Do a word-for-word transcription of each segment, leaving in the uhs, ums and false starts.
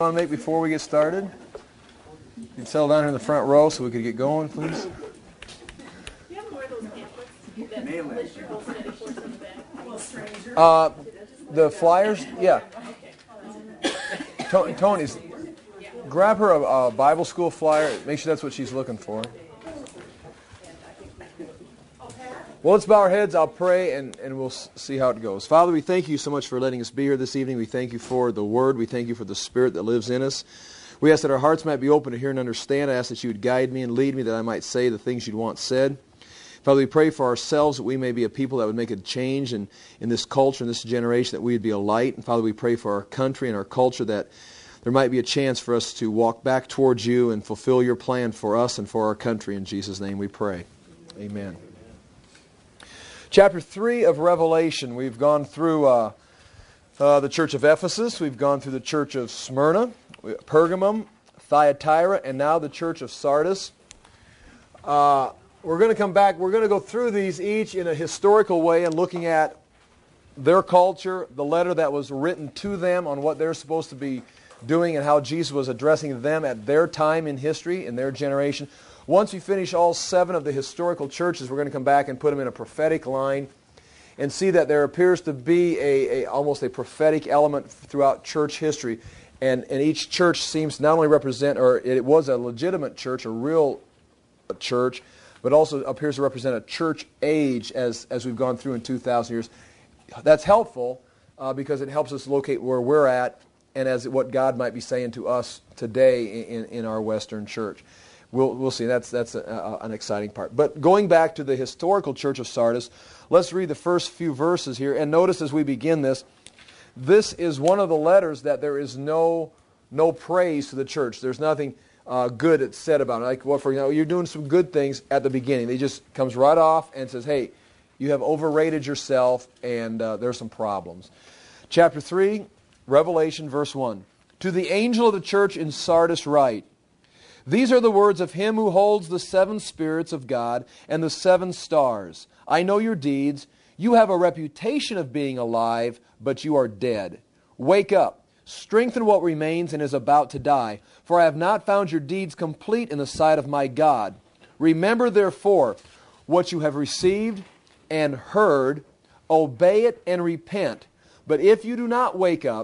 Want to make before we get started? You can settle down here in the front row so we could get going, please. Do you have more of those pamphlets that list your whole study course on the back? Uh, the flyers, yeah. To- Tony's, grab her a, a Bible school flyer. Make sure that's what she's looking for. Well, let's bow our heads. I'll pray, and, and we'll see how it goes. Father, we thank you so much for letting us be here this evening. We thank you for the Word. We thank you for the Spirit that lives in us. We ask that our hearts might be open to hear and understand. I ask that you would guide me and lead me, that I might say the things you'd want said. Father, we pray for ourselves that we may be a people that would make a change in, in this culture, in this generation, that we would be a light. And Father, we pray for our country and our culture that there might be a chance for us to walk back towards you and fulfill your plan for us and for our country. In Jesus' name we pray. Amen. Chapter three of Revelation. We've gone through uh, uh, the church of Ephesus. We've gone through the church of Smyrna, Pergamum, Thyatira, and now the church of Sardis. Uh, we're going to come back. We're going to go through these each in a historical way and looking at their culture, the letter that was written to them on what they're supposed to be doing and how Jesus was addressing them at their time in history, in their generation. Once we finish all seven of the historical churches, we're going to come back and put them in a prophetic line and see that there appears to be a, a almost a prophetic element throughout church history. And, and each church seems to not only represent, or it was a legitimate church, a real church, but also appears to represent a church age as, as we've gone through in two thousand years. That's helpful uh, because it helps us locate where we're at and as what God might be saying to us today in, in our Western church. We'll, we'll see. That's, that's a, a, an exciting part. But going back to the historical church of Sardis, let's read the first few verses here. And notice as we begin this, this is one of the letters that there is no no praise to the church. There's nothing uh, good that's said about it. Like, well, for example, you're doing some good things at the beginning. It just comes right off and says, hey, you have overrated yourself and uh, there's some problems. Chapter three, Revelation, verse one. To the angel of the church in Sardis write, these are the words of him who holds the seven spirits of God and the seven stars. I know your deeds. You have a reputation of being alive, but you are dead. Wake up, strengthen what remains and is about to die, for I have not found your deeds complete in the sight of my God. Remember, therefore, what you have received and heard, obey it and repent. But if you do not wake up,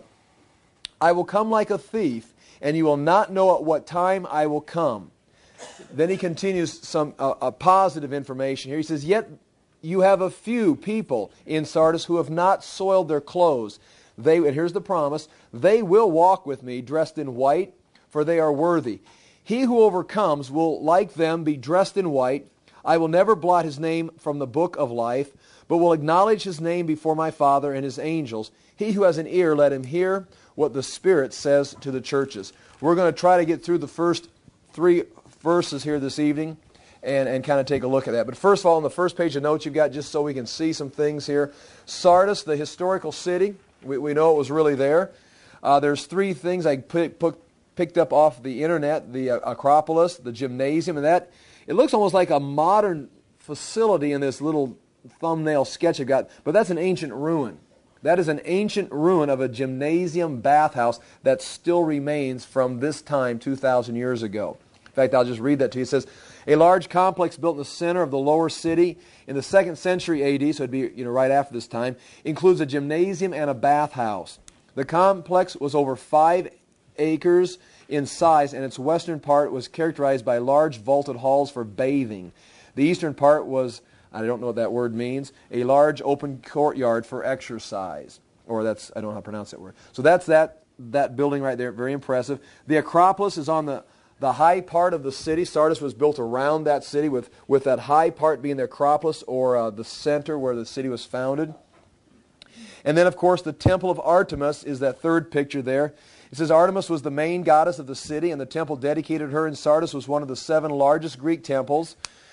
I will come like a thief, and you will not know at what time I will come. Then he continues some uh, uh, positive information here. He says, yet you have a few people in Sardis who have not soiled their clothes. They, and here's the promise, they will walk with me dressed in white, for they are worthy. He who overcomes will, like them, be dressed in white. I will never blot his name from the book of life, but will acknowledge his name before my Father and his angels. He who has an ear, let him hear what the Spirit says to the churches. We're going to try to get through the first three verses here this evening and, and kind of take a look at that. But first of all, on the first page of notes you've got, just so we can see some things here, Sardis, the historical city, we, we know it was really there. Uh, there's three things I put, put, picked up off the internet, the uh, Acropolis, the gymnasium, and that, it looks almost like a modern facility in this little thumbnail sketch I've got, but that's an ancient ruin. That is an ancient ruin of a gymnasium bathhouse that still remains from this time two thousand years ago. In fact, I'll just read that to you. It says, a large complex built in the center of the lower city in the second century A D, so it'd be you know right after this time, includes a gymnasium and a bathhouse. The complex was over five acres in size, and its western part was characterized by large vaulted halls for bathing. The eastern part was, I don't know what that word means, a large open courtyard for exercise. Or that's, I don't know how to pronounce that word. So that's that that building right there, very impressive. The Acropolis is on the, the high part of the city. Sardis was built around that city with, with that high part being the Acropolis, or uh, the center where the city was founded. And then, of course, the Temple of Artemis is that third picture there. It says Artemis was the main goddess of the city, and the temple dedicated to her in Sardis was one of the seven largest Greek temples.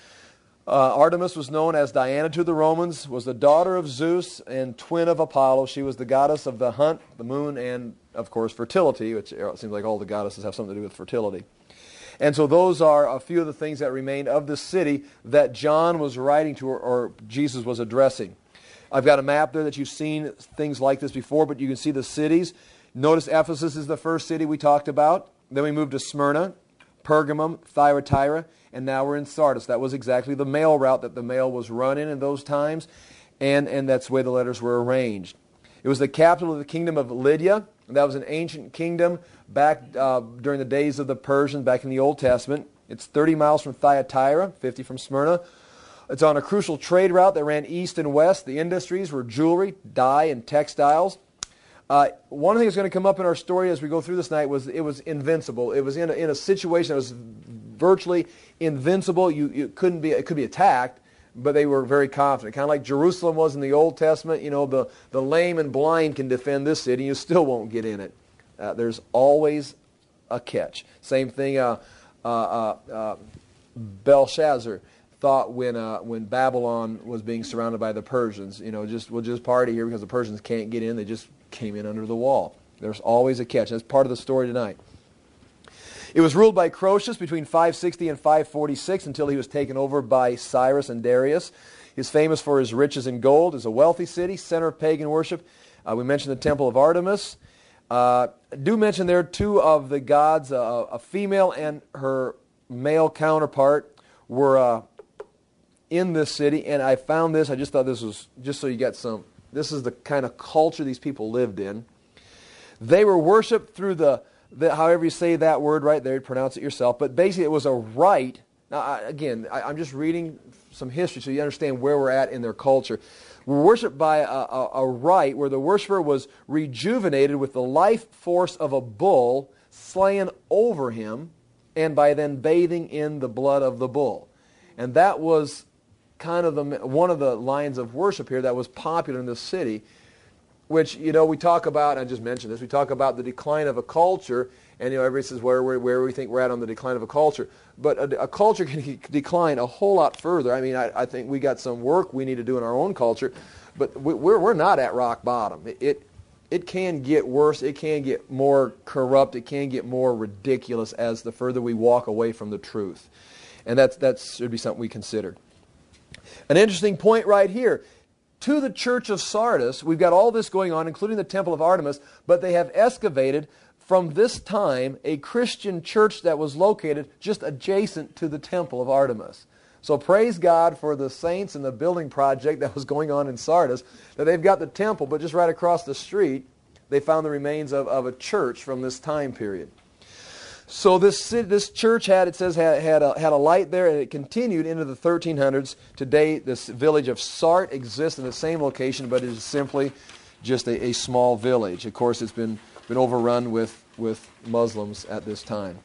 Uh, Artemis was known as Diana to the Romans, was the daughter of Zeus and twin of Apollo. She was the goddess of the hunt, the moon, and, of course, fertility, which it seems like all the goddesses have something to do with fertility. And so those are a few of the things that remained of the city that John was writing to, or, or Jesus was addressing. I've got a map there that you've seen things like this before, but you can see the cities. Notice Ephesus is the first city we talked about. Then we moved to Smyrna, Pergamum, Thyatira, and now we're in Sardis. That was exactly the mail route that the mail was run in in those times, and, and that's the way the letters were arranged. It was the capital of the kingdom of Lydia. That was an ancient kingdom back uh, during the days of the Persians, back in the Old Testament. It's thirty miles from Thyatira, fifty from Smyrna. It's on a crucial trade route that ran east and west. The industries were jewelry, dye, and textiles. Uh, one thing that's going to come up in our story as we go through this night was it was invincible. It was in a, in a situation that was virtually invincible. You, you couldn't be, it could be attacked, but they were very confident. Kind of like Jerusalem was in the Old Testament. You know, the, the lame and blind can defend this city. You still won't get in it. Uh, there's always a catch. Same thing, uh, uh, uh, uh, Belshazzar thought when uh, when Babylon was being surrounded by the Persians, you know, just we'll just party here because the Persians can't get in. They just came in under the wall. There's always a catch. That's part of the story tonight. It was ruled by Croesus between five sixty and five forty-six until he was taken over by Cyrus and Darius. He's famous for his riches and gold. It's a wealthy city, center of pagan worship. Uh, we mentioned the Temple of Artemis. Uh, do mention there two of the gods, uh, a female and her male counterpart, were uh, in this city. And I found this. I just thought this was, just so you got some, this is the kind of culture these people lived in. They were worshipped through the, the however you say that word right there, pronounce it yourself. But basically it was a rite. Now, I, again, I, I'm just reading some history so you understand where we're at in their culture. We're worshipped by a, a, a rite where the worshiper was rejuvenated with the life force of a bull slain over him, and by then bathing in the blood of the bull. And that was kind of the one of the lines of worship here that was popular in the city, which, you know, we talk about, I just mentioned this, we talk about the decline of a culture, and, you know, everybody says where, where, where we think we're at on the decline of a culture. But a, a culture can decline a whole lot further. I mean, I, I think we got some work we need to do in our own culture, but we, we're, we're not at rock bottom. It, it it can get worse. It can get more corrupt. It can get more ridiculous as the further we walk away from the truth. And that's, that should be something we consider. An interesting point right here. To the church of Sardis, we've got all this going on, including the Temple of Artemis, but they have excavated from this time a Christian church that was located just adjacent to the Temple of Artemis. So praise God for the saints and the building project that was going on in Sardis, that they've got the temple, but just right across the street, they found the remains of, of a church from this time period. So this this church had, it says, had had a, had a light there, and it continued into the thirteen hundreds. Today, this village of Sart exists in the same location, but it is simply just a, a small village. Of course, it's been been overrun with, with Muslims at this time.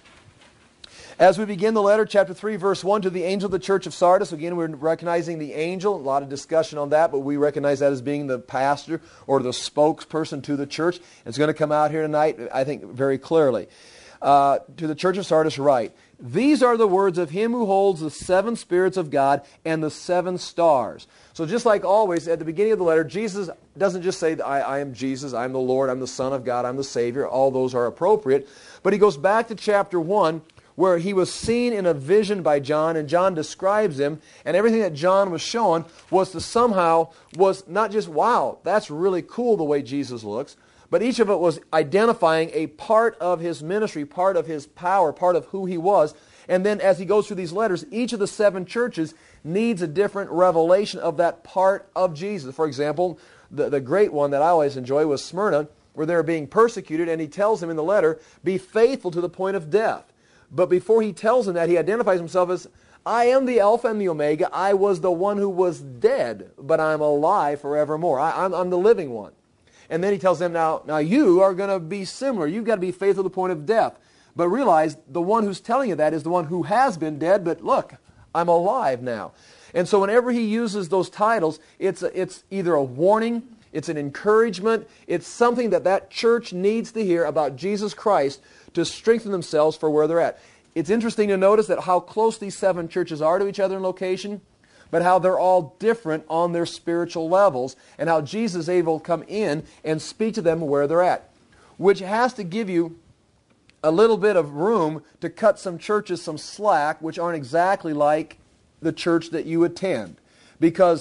As we begin the letter, chapter three, verse one, to the angel of the church of Sardis. Again, we're recognizing the angel. A lot of discussion on that, but we recognize that as being the pastor or the spokesperson to the church. It's going to come out here tonight, I think, very clearly. Uh, to the church of Sardis, write, these are the words of him who holds the seven spirits of God and the seven stars. So just like always, at the beginning of the letter, Jesus doesn't just say, I, I am Jesus, I'm the Lord, I'm the Son of God, I'm the Savior. All those are appropriate. But he goes back to chapter one, where he was seen in a vision by John, and John describes him, and everything that John was shown was to somehow, was not just, wow, that's really cool the way Jesus looks, but each of it was identifying a part of his ministry, part of his power, part of who he was. And then as he goes through these letters, each of the seven churches needs a different revelation of that part of Jesus. For example, the, the great one that I always enjoy was Smyrna, where they're being persecuted, and he tells them in the letter, be faithful to the point of death. But before he tells them that, he identifies himself as, I am the Alpha and the Omega. I was the one who was dead, but I'm alive forevermore. I, I'm, I'm the living one. And then he tells them, now, now you are going to be similar. You've got to be faithful to the point of death. But realize the one who's telling you that is the one who has been dead, but look, I'm alive now. And so whenever he uses those titles, it's, a, it's either a warning, it's an encouragement, it's something that that church needs to hear about Jesus Christ to strengthen themselves for where they're at. It's interesting to notice that how close these seven churches are to each other in location, but how they're all different on their spiritual levels, and how Jesus is able to come in and speak to them where they're at, which has to give you a little bit of room to cut some churches some slack, which aren't exactly like the church that you attend. Because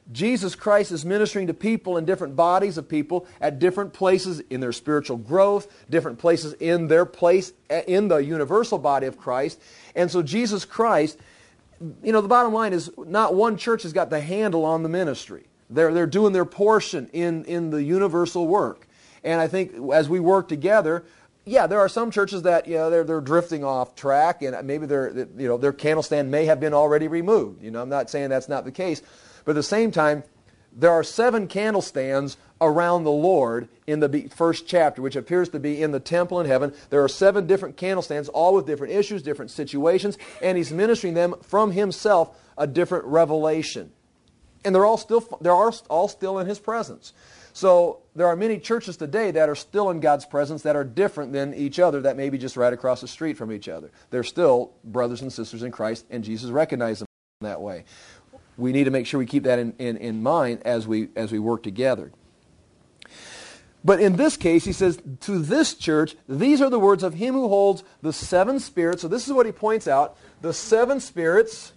Jesus Christ is ministering to people in different bodies of people at different places in their spiritual growth, different places in their place in the universal body of Christ. And so Jesus Christ, you know, the bottom line is not one church has got the handle on the ministry. They're, they're doing their portion in, in the universal work. And I think as we work together, yeah, there are some churches that, you know, they're, they're drifting off track, and maybe their, you know, their candle stand may have been already removed. You know, I'm not saying that's not the case. But at the same time, there are seven candlestands around the Lord in the first chapter, which appears to be in the temple in heaven. There are seven different candlestands, all with different issues, different situations, and He's ministering them from Himself a different revelation. And they're all still they're all still in His presence. So there are many churches today that are still in God's presence that are different than each other, that may be just right across the street from each other. They're still brothers and sisters in Christ, and Jesus recognized them that way. We need to make sure we keep that in, in, in mind as we as we work together. But in this case, he says, to this church, these are the words of Him who holds the seven spirits. So this is what he points out. The seven spirits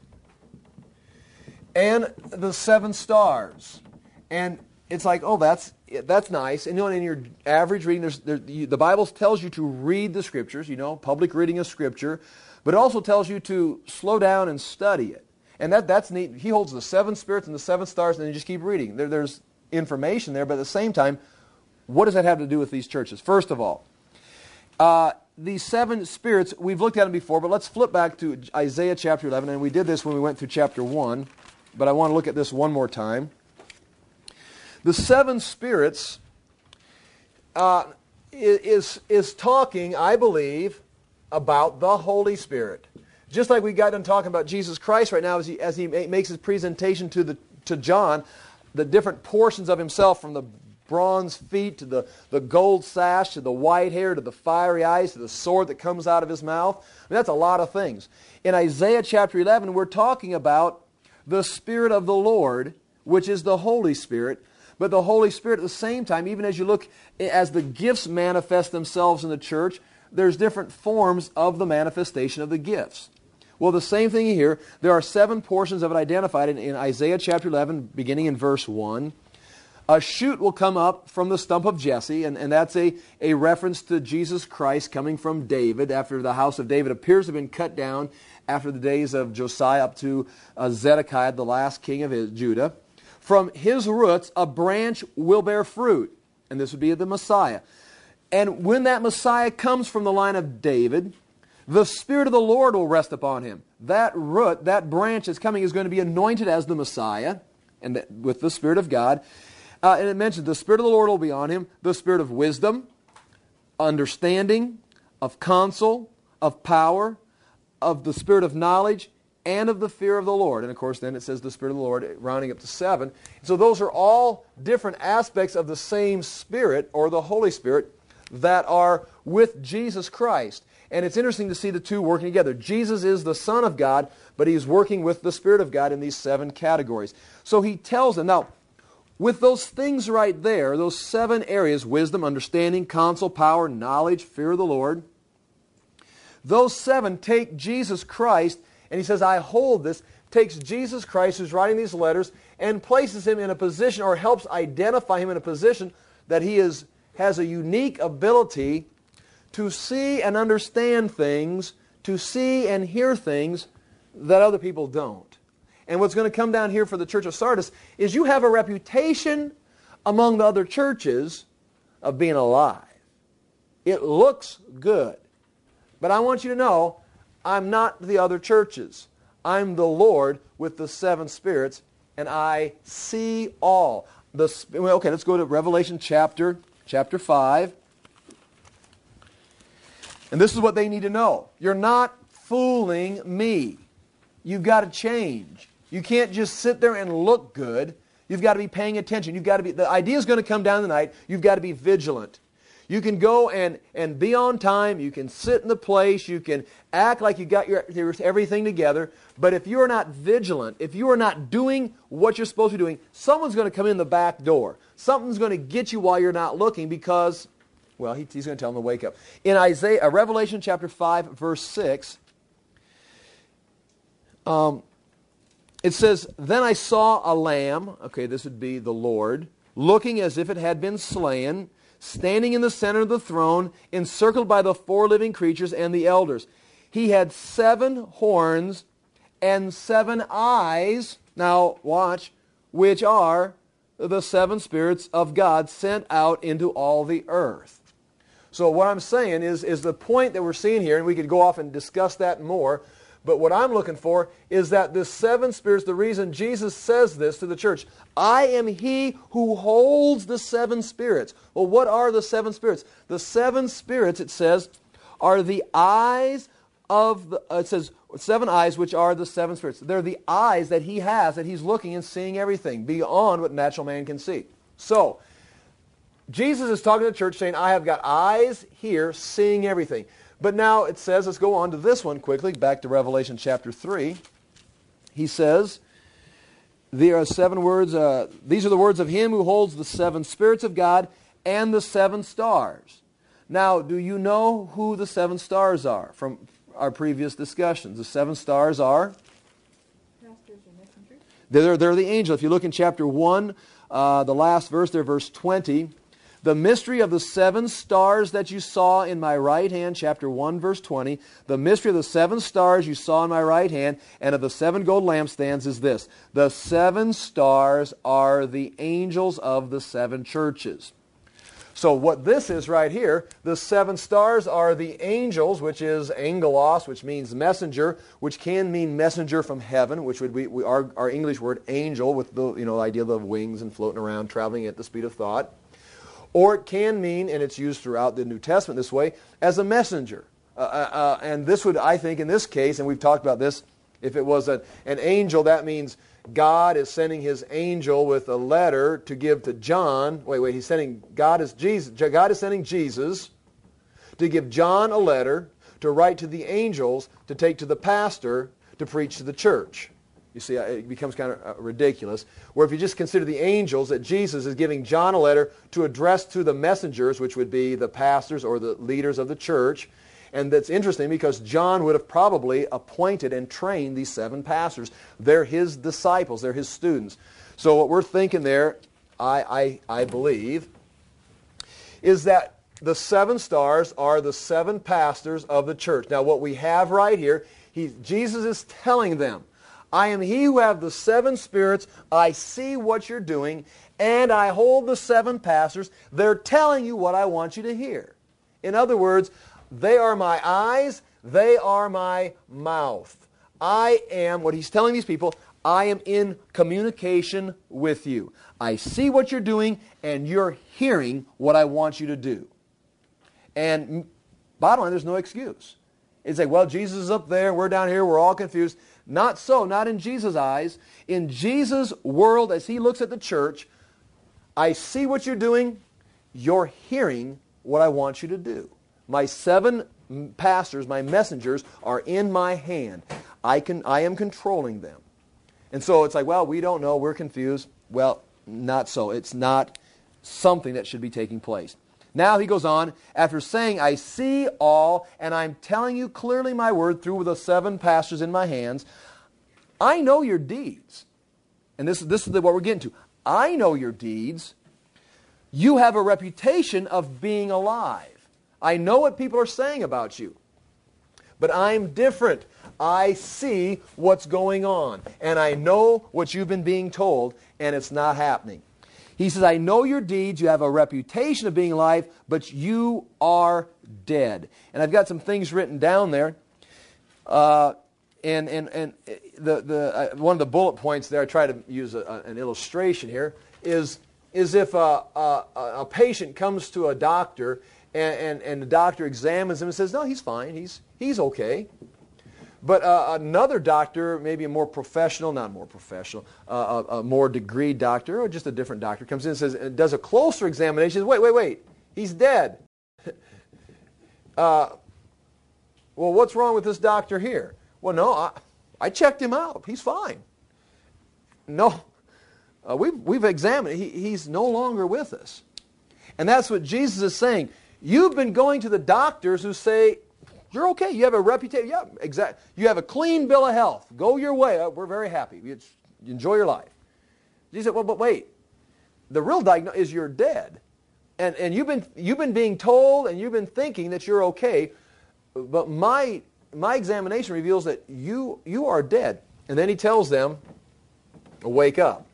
and the seven stars. And it's like, oh, that's that's nice. And you know, in your average reading, there's, there, you, the Bible tells you to read the Scriptures, you know, public reading of Scripture. But it also tells you to slow down and study it. And that that's neat. He holds the seven spirits and the seven stars, and then you just keep reading. There, there's information there, but at the same time, what does that have to do with these churches? First of all, uh, these seven spirits, we've looked at them before, but let's flip back to Isaiah chapter eleven, and we did this when we went through chapter one, but I want to look at this one more time. The seven spirits uh, is, is talking, I believe, about the Holy Spirit. Just like we got done talking about Jesus Christ right now as he, as he makes his presentation to, the, to John, the different portions of Himself, from the bronze feet to the, the gold sash to the white hair to the fiery eyes to the sword that comes out of His mouth. I mean, that's a lot of things. In Isaiah chapter eleven, we're talking about the Spirit of the Lord, which is the Holy Spirit. But the Holy Spirit at the same time, even as you look, as the gifts manifest themselves in the church, there's different forms of the manifestation of the gifts. Well, the same thing here. There are seven portions of it identified in, in Isaiah chapter eleven, beginning in verse one. A shoot will come up from the stump of Jesse, and, and that's a, a reference to Jesus Christ coming from David, after the house of David appears to have been cut down after the days of Josiah up to uh, Zedekiah, the last king of Judah. From his roots, a branch will bear fruit, and this would be the Messiah. And when that Messiah comes from the line of David, the Spirit of the Lord will rest upon Him. That root, that branch is coming, is going to be anointed as the Messiah, and that, with the Spirit of God. Uh, and it mentions the Spirit of the Lord will be on Him, the Spirit of wisdom, understanding, of counsel, of power, of the Spirit of knowledge, and of the fear of the Lord. And of course then it says the Spirit of the Lord, rounding up to seven. So those are all different aspects of the same Spirit, or the Holy Spirit, that are with Jesus Christ. And it's interesting to see the two working together. Jesus is the Son of God, but He's working with the Spirit of God in these seven categories. So He tells them, now, with those things right there, those seven areas, wisdom, understanding, counsel, power, knowledge, fear of the Lord, those seven take Jesus Christ, and He says, I hold this, takes Jesus Christ, who's writing these letters, and places Him in a position, or helps identify Him in a position that He is has a unique ability to see and understand things, to see and hear things that other people don't. And what's going to come down here for the church of Sardis is you have a reputation among the other churches of being alive. It looks good. But I want you to know, I'm not the other churches. I'm the Lord with the seven spirits, and I see all. The, okay, let's go to Revelation chapter, chapter five. And this is what they need to know. You're not fooling me. You've got to change. You can't just sit there and look good. You've got to be paying attention. You've got to be, the idea is going to come down tonight. You've got to be vigilant. You can go and, and be on time. You can sit in the place. You can act like you got your, your everything together. But if you are not vigilant, if you are not doing what you're supposed to be doing, someone's going to come in the back door. Something's going to get you while you're not looking, because, well, he, he's going to tell them to wake up. In Isaiah, uh, Revelation chapter five, verse six, um, it says, then I saw a lamb, okay, this would be the Lord, looking as if it had been slain, standing in the center of the throne, encircled by the four living creatures and the elders. He had seven horns and seven eyes, now watch, which are the seven spirits of God sent out into all the earth. So what I'm saying is, is the point that we're seeing here, and we could go off and discuss that more, but what I'm looking for is that the seven spirits, the reason Jesus says this to the church, I am He who holds the seven spirits. Well, what are the seven spirits? The seven spirits, it says, are the eyes of the, uh, it says, seven eyes, which are the seven spirits. They're the eyes that He has, that He's looking and seeing everything beyond what natural man can see. So, Jesus is talking to the church saying, I have got eyes here seeing everything. But now it says, let's go on to this one quickly, back to Revelation chapter three. He says, there are seven words, uh, these are the words of Him who holds the seven spirits of God and the seven stars. Now, do you know who the seven stars are from our previous discussions? The seven stars are? Pastors and messengers. They're, they're the angels. If you look in chapter one, uh, the last verse there, verse twenty, the mystery of the seven stars that you saw in my right hand, chapter one, verse twenty, the mystery of the seven stars you saw in my right hand and of the seven gold lampstands is this. The seven stars are the angels of the seven churches. So what this is right here, the seven stars are the angels, which is angelos, which means messenger, which can mean messenger from heaven, which would be our, our English word angel, with the you know idea of wings and floating around, traveling at the speed of thought. Or it can mean, and it's used throughout the New Testament this way, as a messenger. Uh, uh, and this would, I think, in this case, and we've talked about this, if it was a, an angel, that means God is sending His angel with a letter to give to John. Wait, wait, He's sending, God is Jesus. God is sending Jesus to give John a letter to write to the angels, to take to the pastor, to preach to the church. You see, it becomes kind of ridiculous. Where if you just consider the angels, that Jesus is giving John a letter to address to the messengers, which would be the pastors or the leaders of the church. And that's interesting because John would have probably appointed and trained these seven pastors. They're his disciples. They're his students. So what we're thinking there, I, I, I believe, is that the seven stars are the seven pastors of the church. Now what we have right here, he, Jesus is telling them, I am He who have the seven spirits. I see what you're doing, and I hold the seven pastors. They're telling you what I want you to hear. In other words, they are my eyes. They are my mouth. I am, what He's telling these people, I am in communication with you. I see what you're doing, and you're hearing what I want you to do. And bottom line, there's no excuse. It's like, well, Jesus is up there, we're down here, we're all confused. Not so, not in Jesus' eyes. In Jesus' world, as He looks at the church, I see what you're doing, you're hearing what I want you to do. My seven pastors, my messengers, are in my hand. I can, I am controlling them. And so it's like, well, we don't know, we're confused. Well, not so. It's not something that should be taking place. Now he goes on, after saying, I see all, and I'm telling you clearly my word through the seven pastors in my hands. I know your deeds. And this, this is what we're getting to. I know your deeds. You have a reputation of being alive. I know what people are saying about you. But I'm different. I see what's going on. And I know what you've been being told, and it's not happening. He says, I know your deeds. You have a reputation of being alive, but you are dead. And I've got some things written down there. Uh, and and, and the, the, uh, one of the bullet points there, I try to use a, a, an illustration here, is, is if a, a, a patient comes to a doctor and, and, and the doctor examines him and says, no, he's fine, he's, he's okay. But uh, another doctor, maybe a more professional, not more professional, uh, a, a more degreed doctor, or just a different doctor, comes in and says, and does a closer examination, says, wait, wait, wait, he's dead. uh, well, what's wrong with this doctor here? Well, no, I, I checked him out. He's fine. No, uh, we've, we've examined, he, he's no longer with us. And that's what Jesus is saying. You've been going to the doctors who say, You're okay. You have a reputation. Yeah, exactly. You have a clean bill of health. Go your way. Uh, we're very happy. It's, enjoy your life. Jesus said, well, but wait. The real diagnosis is you're dead. And, and you've been, you've been being told and you've been thinking that you're okay. But my, my examination reveals that you, you are dead. And then he tells them, wake up.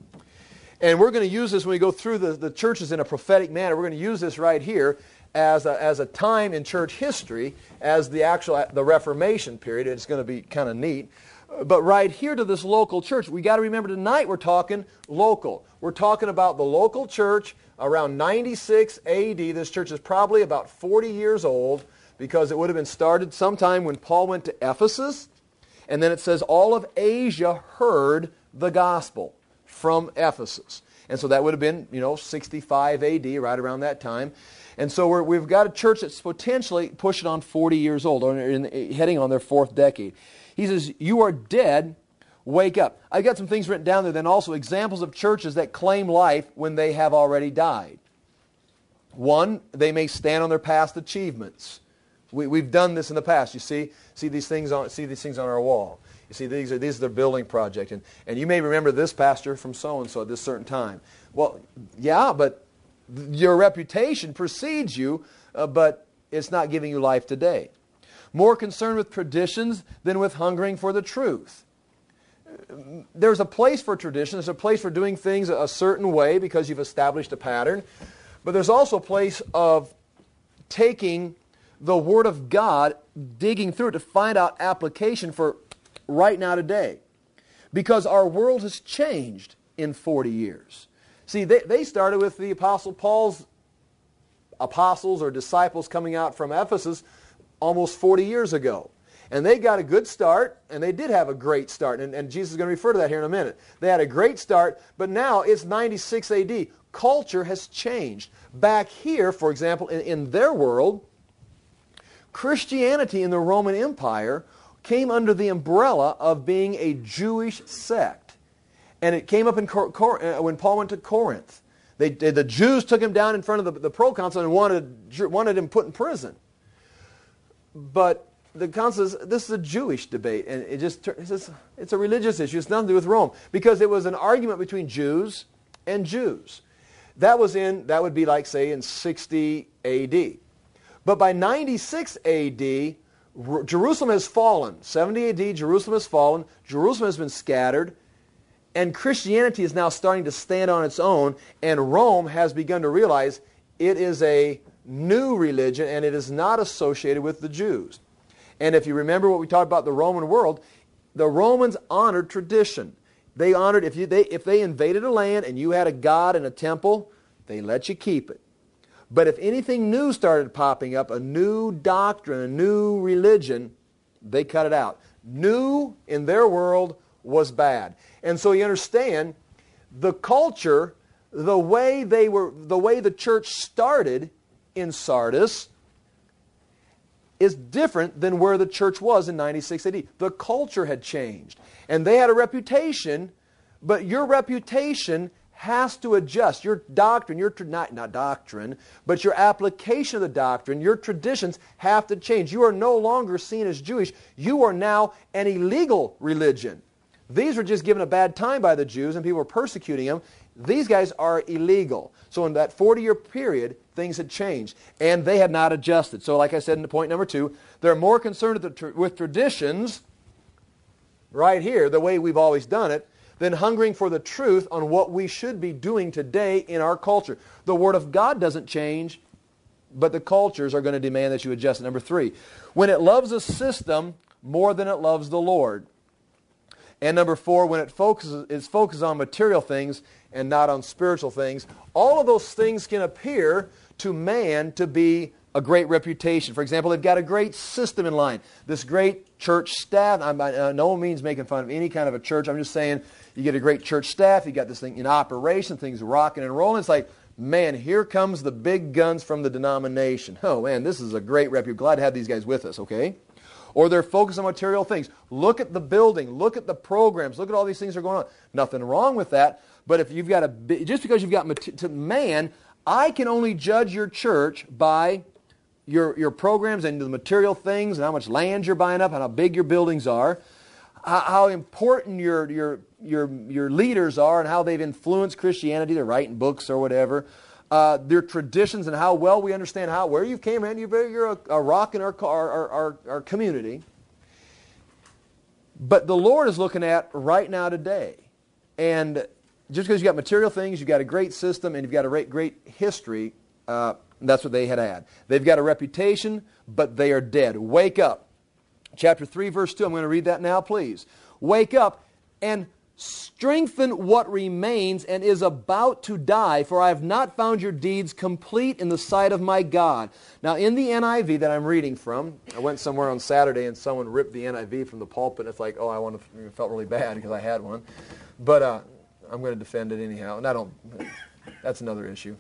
And we're going to use this when we go through the, the churches in a prophetic manner. We're going to use this right here as a, as a time in church history, as the actual the Reformation period. It's going to be kind of neat. But right here to this local church, we got to remember tonight we're talking local. We're talking about the local church around ninety-six A D. This church is probably about forty years old because it would have been started sometime when Paul went to Ephesus. And then it says all of Asia heard the gospel from Ephesus. And so that would have been, you know, sixty-five A D, right around that time. And so we're, we've got a church that's potentially pushing on forty years old, or in, heading on their fourth decade. He says, you are dead, wake up. I've got some things written down there, then also examples of churches that claim life when they have already died. One, they may stand on their past achievements. We, we've done this in the past. You see, see these things on, see these things on our wall. You see, these are these are their building project, and and you may remember this pastor from so and so at this certain time. Well, yeah, but your reputation precedes you, uh, but it's not giving you life today. More concerned with traditions than with hungering for the truth. There's a place for tradition. There's a place for doing things a certain way because you've established a pattern. But there's also a place of taking the Word of God, digging through it to find out application for right now today. Because our world has changed in forty years. See, they, they started with the Apostle Paul's apostles or disciples coming out from Ephesus almost forty years ago. And they got a good start, and they did have a great start. And, and Jesus is going to refer to that here in a minute. They had a great start, but now it's ninety-six A D. Culture has changed. Back here, for example, in, in their world, Christianity in the Roman Empire came under the umbrella of being a Jewish sect. And it came up in Cor- Cor- uh, when Paul went to Corinth. They, they, the Jews took him down in front of the, the proconsul and wanted, wanted him put in prison. But the consul says, this is a Jewish debate, and it just it's, just, it's a religious issue. It's nothing to do with Rome, because it was an argument between Jews and Jews. That was in, that would be like, say, in sixty A D. But by ninety-six A D, Jerusalem has fallen. seventy A D, Jerusalem has fallen. Jerusalem has been scattered. And Christianity is now starting to stand on its own. And Rome has begun to realize it is a new religion and it is not associated with the Jews. And if you remember what we talked about the Roman world, the Romans honored tradition. They honored, if, you, they, if they invaded a land and you had a god and a temple, they let you keep it. But if anything new started popping up, a new doctrine, a new religion, they cut it out. New in their world was bad. And so you understand, the culture, the way they were, the way the church started in Sardis is different than where the church was in ninety-six A D. The culture had changed. And they had a reputation, but your reputation has to adjust. Your doctrine, your not, not doctrine, but your application of the doctrine, your traditions have to change. You are no longer seen as Jewish. You are now an illegal religion. These were just given a bad time by the Jews and people were persecuting them. These guys are illegal. So in that forty-year period, things had changed, and they had not adjusted. So like I said in point number two, they're more concerned with, the, with traditions, right here, the way we've always done it, than hungering for the truth on what we should be doing today in our culture. The Word of God doesn't change, but the cultures are going to demand that you adjust. Number three, when it loves a system more than it loves the Lord. And number four, when it focuses, is focused on material things and not on spiritual things. All of those things can appear to man to be a great reputation. For example, they've got a great system in line. This great church staff. I'm by uh, no means making fun of any kind of a church. I'm just saying you get a great church staff. You got this thing in operation. Things rocking and rolling. It's like, man, here comes the big guns from the denomination. Oh, man, this is a great reputation. Glad to have these guys with us, okay? Or they're focused on material things. Look at the building. Look at the programs. Look at all these things that are going on. Nothing wrong with that. But if you've got a, just because you've got, to man, I can only judge your church by your, your programs and the material things and how much land you're buying up and how big your buildings are, how, how important your, your, your, your leaders are and how they've influenced Christianity, they're writing books or whatever, uh, their traditions and how well we understand how where you came in, you're, you're a, a rock in our, our, our, our community. But the Lord is looking at right now today. And just because you've got material things, you've got a great system, and you've got a great history, uh, that's what they had had. They've got a reputation, but they are dead. Wake up. Chapter three, verse two. I'm going to read that now, please. Wake up and strengthen what remains and is about to die, for I have not found your deeds complete in the sight of my God. Now, in the N I V that I'm reading from, I went somewhere on Saturday and someone ripped the N I V from the pulpit. It's like, oh, I want to, it felt really bad because I had one. But uh, I'm going to defend it anyhow. And I don't, that's another issue.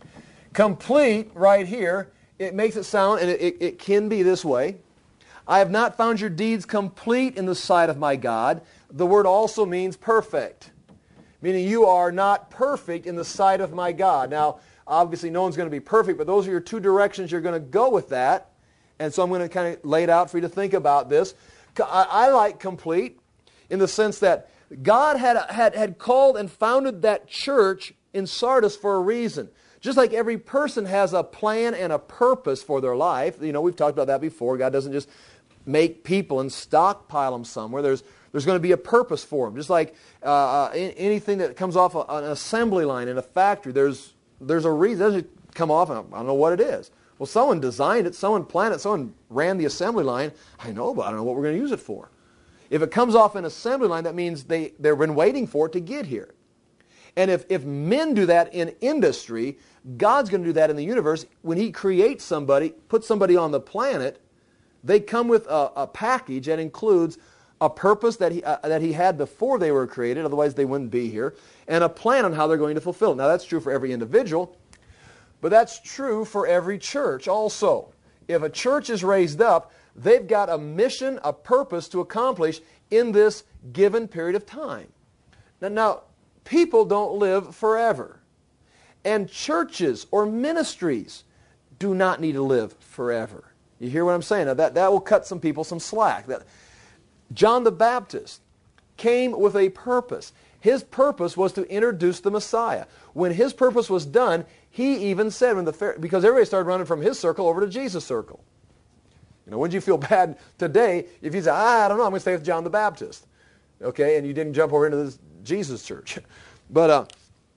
Complete, right here, it makes it sound, and it, it, it can be this way. I have not found your deeds complete in the sight of my God. The word also means perfect, meaning you are not perfect in the sight of my God. Now, obviously no one's going to be perfect, but those are your two directions you're going to go with that. And so I'm going to kind of lay it out for you to think about this. I, I like complete in the sense that God had, had, had called and founded that church in Sardis for a reason. Just like every person has a plan and a purpose for their life. You know, we've talked about that before. God doesn't just make people and stockpile them somewhere. There's There's going to be a purpose for them. Just like uh, anything that comes off an assembly line in a factory, there's there's a reason. It doesn't come off, and I don't know what it is. Well, someone designed it, someone planned it, someone ran the assembly line. I know, but I don't know what we're going to use it for. If it comes off an assembly line, that means they, they've been waiting for it to get here. And if, if men do that in industry, God's going to do that in the universe. When He creates somebody, puts somebody on the planet, they come with a, a package that includes a purpose that he, uh, that he had before they were created, otherwise they wouldn't be here, and a plan on how they're going to fulfill it. Now that's true for every individual, but that's true for every church also. If a church is raised up, they've got a mission, a purpose to accomplish in this given period of time. Now, now people don't live forever, and churches or ministries do not need to live forever. You hear what I'm saying? Now that, that will cut some people some slack. That, John the Baptist came with a purpose. His purpose was to introduce the Messiah. When his purpose was done, he even said, when the because everybody started running from his circle over to Jesus' circle. You know, wouldn't you feel bad today if you say, ah, I don't know, I'm going to stay with John the Baptist. Okay, and you didn't jump over into this Jesus church. But uh,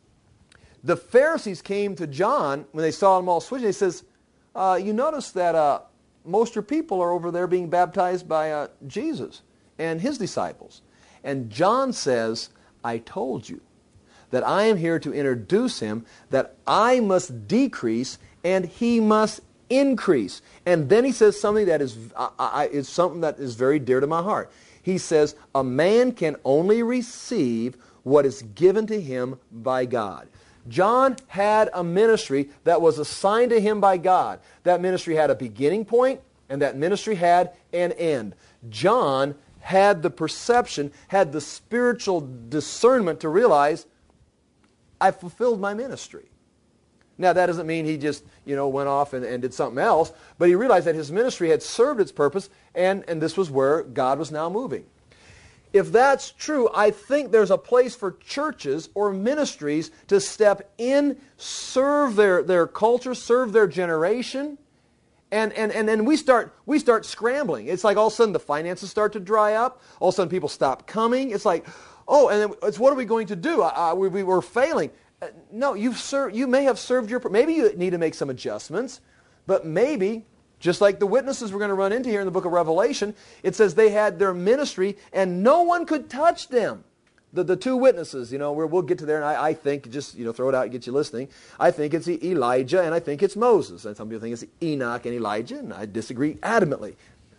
the Pharisees came to John when they saw him all switching. They says, uh, you notice that uh, most of your people are over there being baptized by uh, Jesus and His disciples. And John says, I told you that I am here to introduce Him, that I must decrease and He must increase. And then he says something that is, I, I, is something that is very dear to my heart. He says, a man can only receive what is given to him by God. John had a ministry that was assigned to him by God. That ministry had a beginning point, and that ministry had an end. John had the perception, had the spiritual discernment to realize, I fulfilled my ministry. Now, that doesn't mean he just, you know, went off and, and did something else, but he realized that his ministry had served its purpose, and, and this was where God was now moving. If that's true, I think there's a place for churches or ministries to step in, serve their, their culture, serve their generation, and, and, and then we start, we start scrambling. It's like all of a sudden the finances start to dry up. All of a sudden people stop coming. It's like, oh, and then it's what are we going to do? Uh, we, we were failing. Uh, no, you've served, you may have served your, maybe you need to make some adjustments, but maybe, just like the witnesses we're going to run into here in the book of Revelation, it says they had their ministry and no one could touch them. The, the two witnesses, you know, we're, we'll get to there, and I, I think, just, you know, throw it out and get you listening. I think it's Elijah and I think it's Moses. And some people think it's Enoch and Elijah, and I disagree adamantly.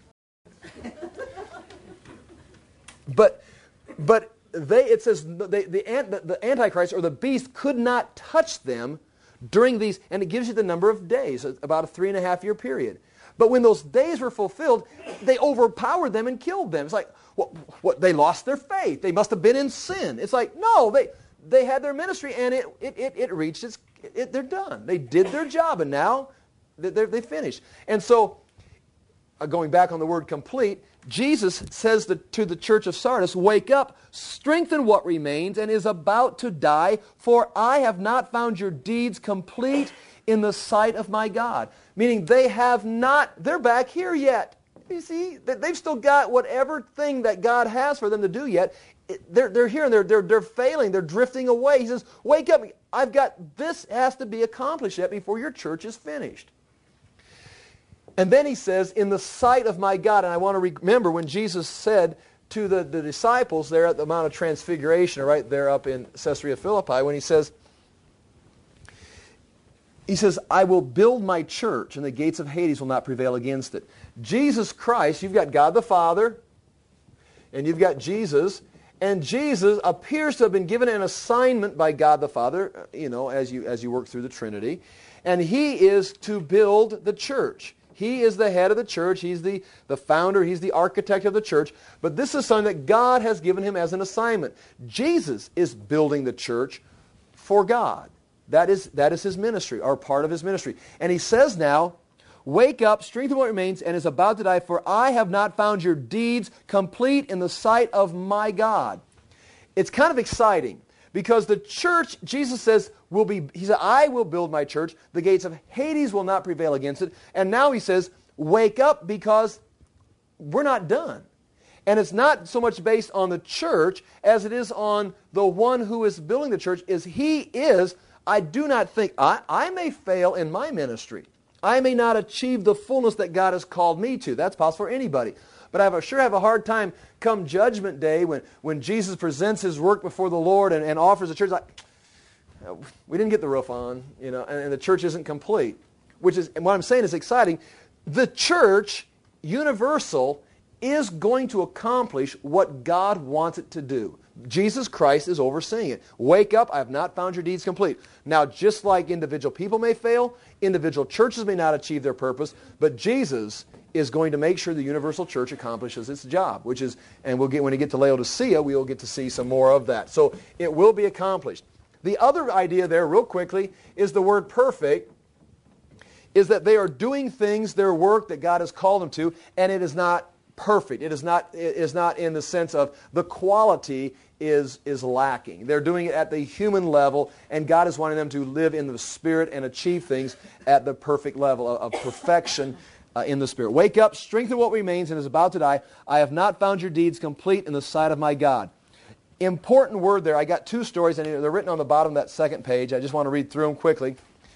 but, but they, it says they, the, the Antichrist or the beast could not touch them during these, and it gives you the number of days, about a three and a half year period. But when those days were fulfilled, they overpowered them and killed them. It's like, what, what, they lost their faith. They must have been in sin. It's like, no, they they had their ministry and it it, it, it reached its, it, they're done. They did their job and now They're, they finished. And so, uh, going back on the word complete, Jesus says the, to the church of Sardis, wake up, strengthen what remains, and is about to die, for I have not found your deeds complete in the sight of my God. Meaning they have not, they're back here yet. You see, they've still got whatever thing that God has for them to do yet. They're, they're here and they're, they're, they're failing, they're drifting away. He says, wake up, I've got, this has to be accomplished yet before your church is finished. And then he says, in the sight of my God, and I want to remember when Jesus said to the, the disciples there at the Mount of Transfiguration, right there up in Caesarea Philippi, when he says, he says, I will build my church, and the gates of Hades will not prevail against it. Jesus Christ, you've got God the Father, and you've got Jesus, and Jesus appears to have been given an assignment by God the Father, you know, as you, as you work through the Trinity, and he is to build the church. He is the head of the church. He's the, the founder. He's the architect of the church. But this is something that God has given him as an assignment. Jesus is building the church for God. That is, that is his ministry, or part of his ministry. And he says now, wake up, strengthen what remains, and is about to die, for I have not found your deeds complete in the sight of my God. It's kind of exciting. Because the church, Jesus says, will be, he said, I will build my church. The gates of Hades will not prevail against it. And now he says, wake up because we're not done. And it's not so much based on the church as it is on the one who is building the church. Is he is, I do not think, I, I may fail in my ministry. I may not achieve the fullness that God has called me to. That's possible for anybody. But I have a, sure have a hard time come Judgment Day when, when Jesus presents his work before the Lord and, and offers the church, like, we didn't get the roof on, you know, and, and the church isn't complete. Which is, and what I'm saying is exciting. The church, universal, is going to accomplish what God wants it to do. Jesus Christ is overseeing it. Wake up, I have not found your deeds complete. Now, just like individual people may fail, individual churches may not achieve their purpose, but Jesus is going to make sure the universal church accomplishes its job, which is, and we'll get when we get to Laodicea, we will get to see some more of that. So it will be accomplished. The other idea there, real quickly, is the word perfect, is that they are doing things, their work that God has called them to, and it is not perfect. It is not, it is not in the sense of the quality is, is lacking. They're doing it at the human level, and God is wanting them to live in the Spirit and achieve things at the perfect level of, of perfection uh, in the Spirit. Wake up, strengthen what remains and is about to die. I have not found your deeds complete in the sight of my God. Important word there. I got two stories, and they're written on the bottom of that second page. I just want to read through them quickly.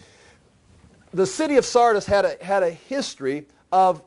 The city of Sardis had a, had a history of,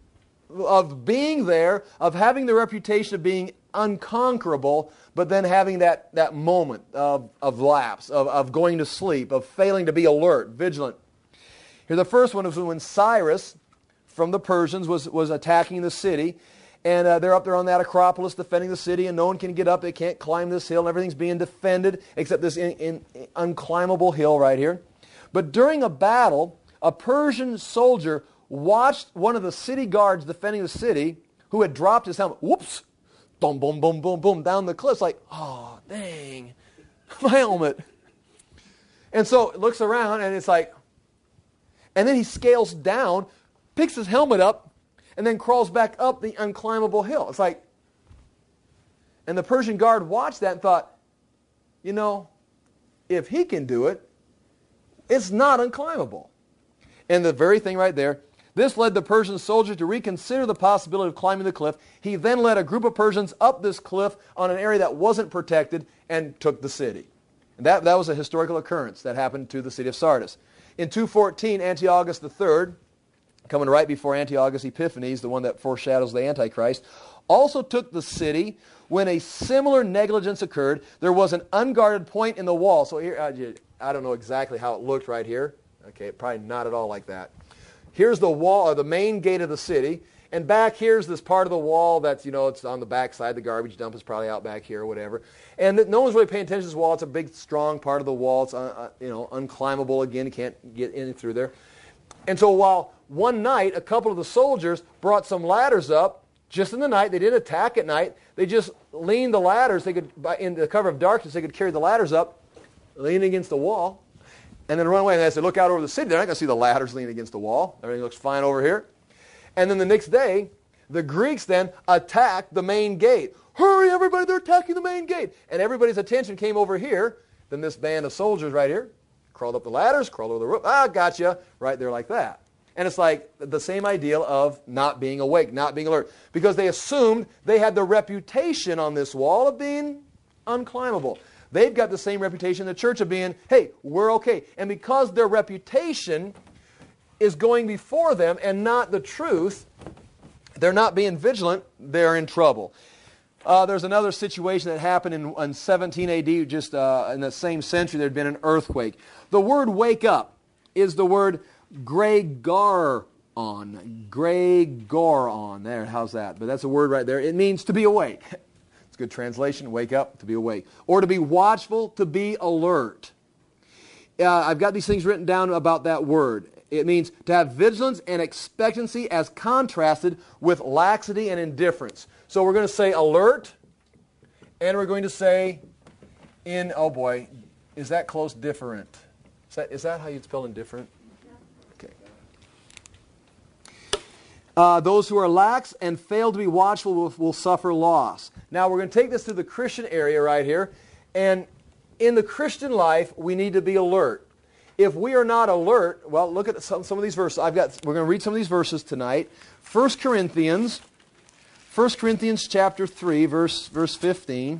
of being there, of having the reputation of being unconquerable, but then having that, that moment of, of lapse, of, of going to sleep, of failing to be alert, vigilant. Here, the first one was when Cyrus from the Persians was, was attacking the city, and uh, they're up there on that Acropolis defending the city, and no one can get up. They can't climb this hill, and everything's being defended except this in, in, in unclimbable hill right here. But during a battle, a Persian soldier watched one of the city guards defending the city who had dropped his helmet. Whoops! Boom, boom, boom, boom, boom, down the cliff. Like, oh, dang, my helmet. And so it looks around, and it's like, and then he scales down, picks his helmet up, and then crawls back up the unclimbable hill. It's like, and the Persian guard watched that and thought, you know, if he can do it, it's not unclimbable. And the very thing right there, this led the Persian soldier to reconsider the possibility of climbing the cliff. He then led a group of Persians up this cliff on an area that wasn't protected and took the city. And that, that was a historical occurrence that happened to the city of Sardis. In two fourteen, Antiochus the third, coming right before Antiochus Epiphanes, the one that foreshadows the Antichrist, also took the city when a similar negligence occurred. There was an unguarded point in the wall. So here, I, I don't know exactly how it looked right here. Okay, probably not at all like that. Here's the wall, or the main gate of the city, and back here's this part of the wall that's, you know, it's on the back side. The garbage dump is probably out back here or whatever. And no one's really paying attention to this wall. It's a big, strong part of the wall. It's, uh, you know, unclimbable again. You can't get in through there. And so while one night a couple of the soldiers brought some ladders up, just in the night, they didn't attack at night. They just leaned the ladders. They could, in the cover of darkness, they could carry the ladders up, leaning against the wall. and then run away. And as they look out over the city, they're not going to see the ladders leaning against the wall. Everything looks fine over here. And then the next day, the Greeks then attacked the main gate. Hurry, everybody, they're attacking the main gate. And everybody's attention came over here. Then this band of soldiers right here crawled up the ladders, crawled over the roof. Ah, gotcha. Right there like that. And it's like the same ideal of not being awake, not being alert. Because they assumed they had the reputation on this wall of being unclimbable. They've got the same reputation in the church of being, hey, we're okay. And because their reputation is going before them and not the truth, they're not being vigilant, they're in trouble. Uh, there's another situation that happened in, in seventeen A D, just uh, in the same century, there had been an earthquake. The word wake up is the word gregoron. Gregoron. There, how's that? But that's a word right there. It means to be awake. It's a good translation, wake up, to be awake. Or to be watchful, to be alert. Uh, I've got these things written down about that word. It means to have vigilance and expectancy as contrasted with laxity and indifference. So we're going to say alert, and we're going to say in, oh boy, is that close, different? Is that, is that how you'd spell indifferent? Okay. Uh, those who are lax and fail to be watchful will, will suffer loss. Now we're going to take this to the Christian area right here, and in the Christian life, we need to be alert. If we are not alert, well, look at some, some of these verses. I've got. We're going to read some of these verses tonight. First Corinthians, First Corinthians chapter three, verse verse fifteen.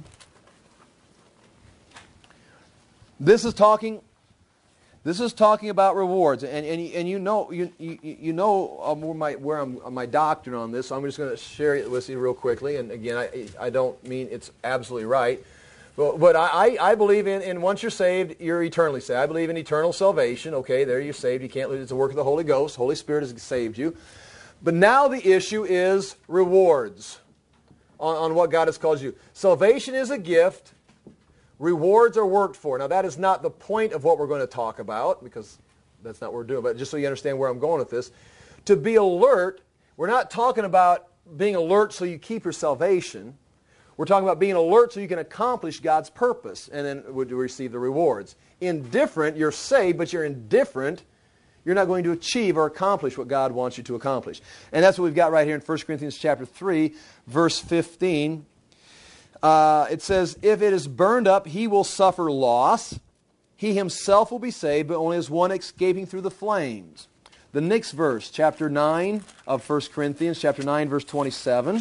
This is talking. This is talking about rewards, and and and you know you you, you know um, where my where I'm my doctrine on this. So I'm just going to share it with you real quickly. And again, I I don't mean it's absolutely right. But, but I, I believe in, in once you're saved, you're eternally saved. I believe in eternal salvation. Okay, there you're saved. You can't lose. It's the work of the Holy Ghost. Holy Spirit has saved you. But now the issue is rewards on, on what God has called you. Salvation is a gift. Rewards are worked for. Now that is not the point of what we're going to talk about, because that's not what we're doing. But just so you understand where I'm going with this. To be alert, we're not talking about being alert so you keep your salvation. We're talking about being alert so you can accomplish God's purpose and then would receive the rewards. Indifferent, you're saved, but you're indifferent. You're not going to achieve or accomplish what God wants you to accomplish. And that's what we've got right here in First Corinthians chapter three, verse fifteen. Uh, it says, if it is burned up, he will suffer loss. He himself will be saved, but only as one escaping through the flames. The next verse, chapter nine of First Corinthians, chapter nine, verse twenty-seven.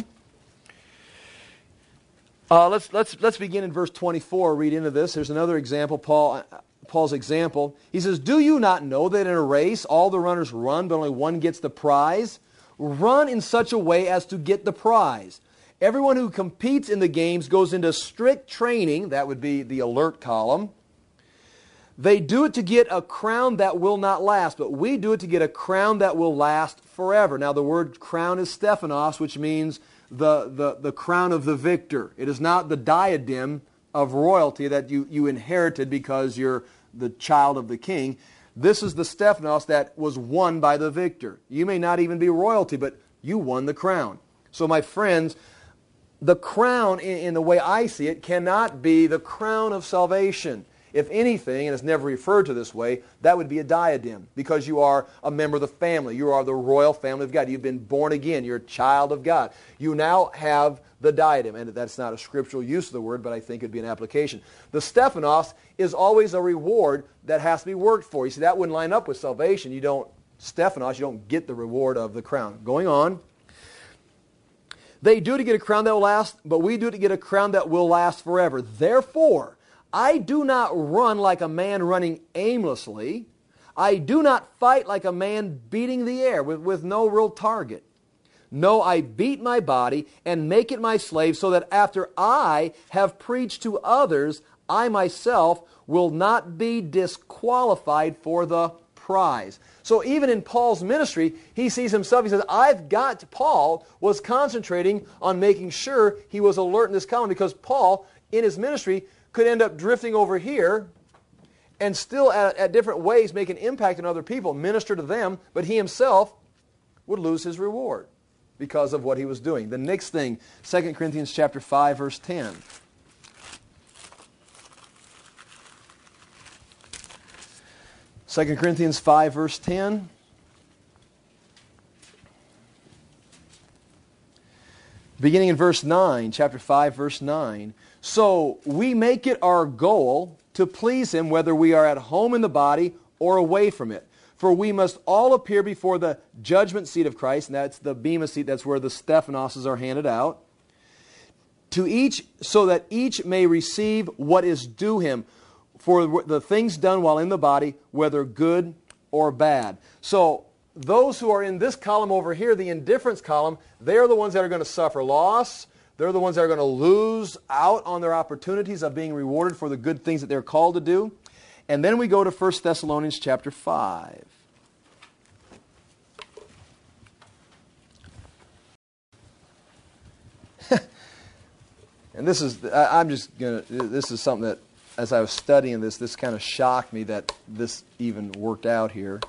Uh, let's let's let's begin in verse twenty-four. Read into this. There's another example. Paul Paul's example. He says, "Do you not know that in a race all the runners run, but only one gets the prize? Run in such a way as to get the prize. Everyone who competes in the games goes into strict training." That would be the alert column. "They do it to get a crown that will not last, but we do it to get a crown that will last forever." Now the word crown is Stephanos, which means The, the, the crown of the victor. It is not the diadem of royalty that you, you inherited because you're the child of the king. This is the Stephanos that was won by the victor. You may not even be royalty, but you won the crown. So my friends, the crown in, in the way I see it cannot be the crown of salvation. If anything, and it's never referred to this way, that would be a diadem because you are a member of the family. You are the royal family of God. You've been born again. You're a child of God. You now have the diadem. And that's not a scriptural use of the word, but I think it would be an application. The Stephanos is always a reward that has to be worked for. You see, that wouldn't line up with salvation. You don't, Stephanos, you don't get the reward of the crown. Going on. "They do it to get a crown that will last, but we do it to get a crown that will last forever. Therefore, I do not run like a man running aimlessly. I do not fight like a man beating the air with, with no real target. No, I beat my body and make it my slave so that after I have preached to others, I myself will not be disqualified for the prize." So even in Paul's ministry, he sees himself, he says, I've got, to, Paul was concentrating on making sure he was alert in this column because Paul, in his ministry, could end up drifting over here and still at, at different ways make an impact on other people, minister to them, but he himself would lose his reward because of what he was doing. The next thing, Second Corinthians chapter five, verse ten. Second Corinthians five, verse ten. Beginning in verse nine, chapter five, verse nine. So we make it our goal to please Him, whether we are at home in the body or away from it. For we must all appear before the judgment seat of Christ, and that's the bema seat, that's where the Stephanoses are handed out. To each, so that each may receive what is due him for the things done while in the body, whether good or bad. So those who are in this column over here, the indifference column, they're the ones that are going to suffer loss. They're the ones that are going to lose out on their opportunities of being rewarded for the good things that they're called to do. And then we go to First Thessalonians chapter five. And this is, I'm just going to, this is something that, as I was studying this, this kind of shocked me that this even worked out here.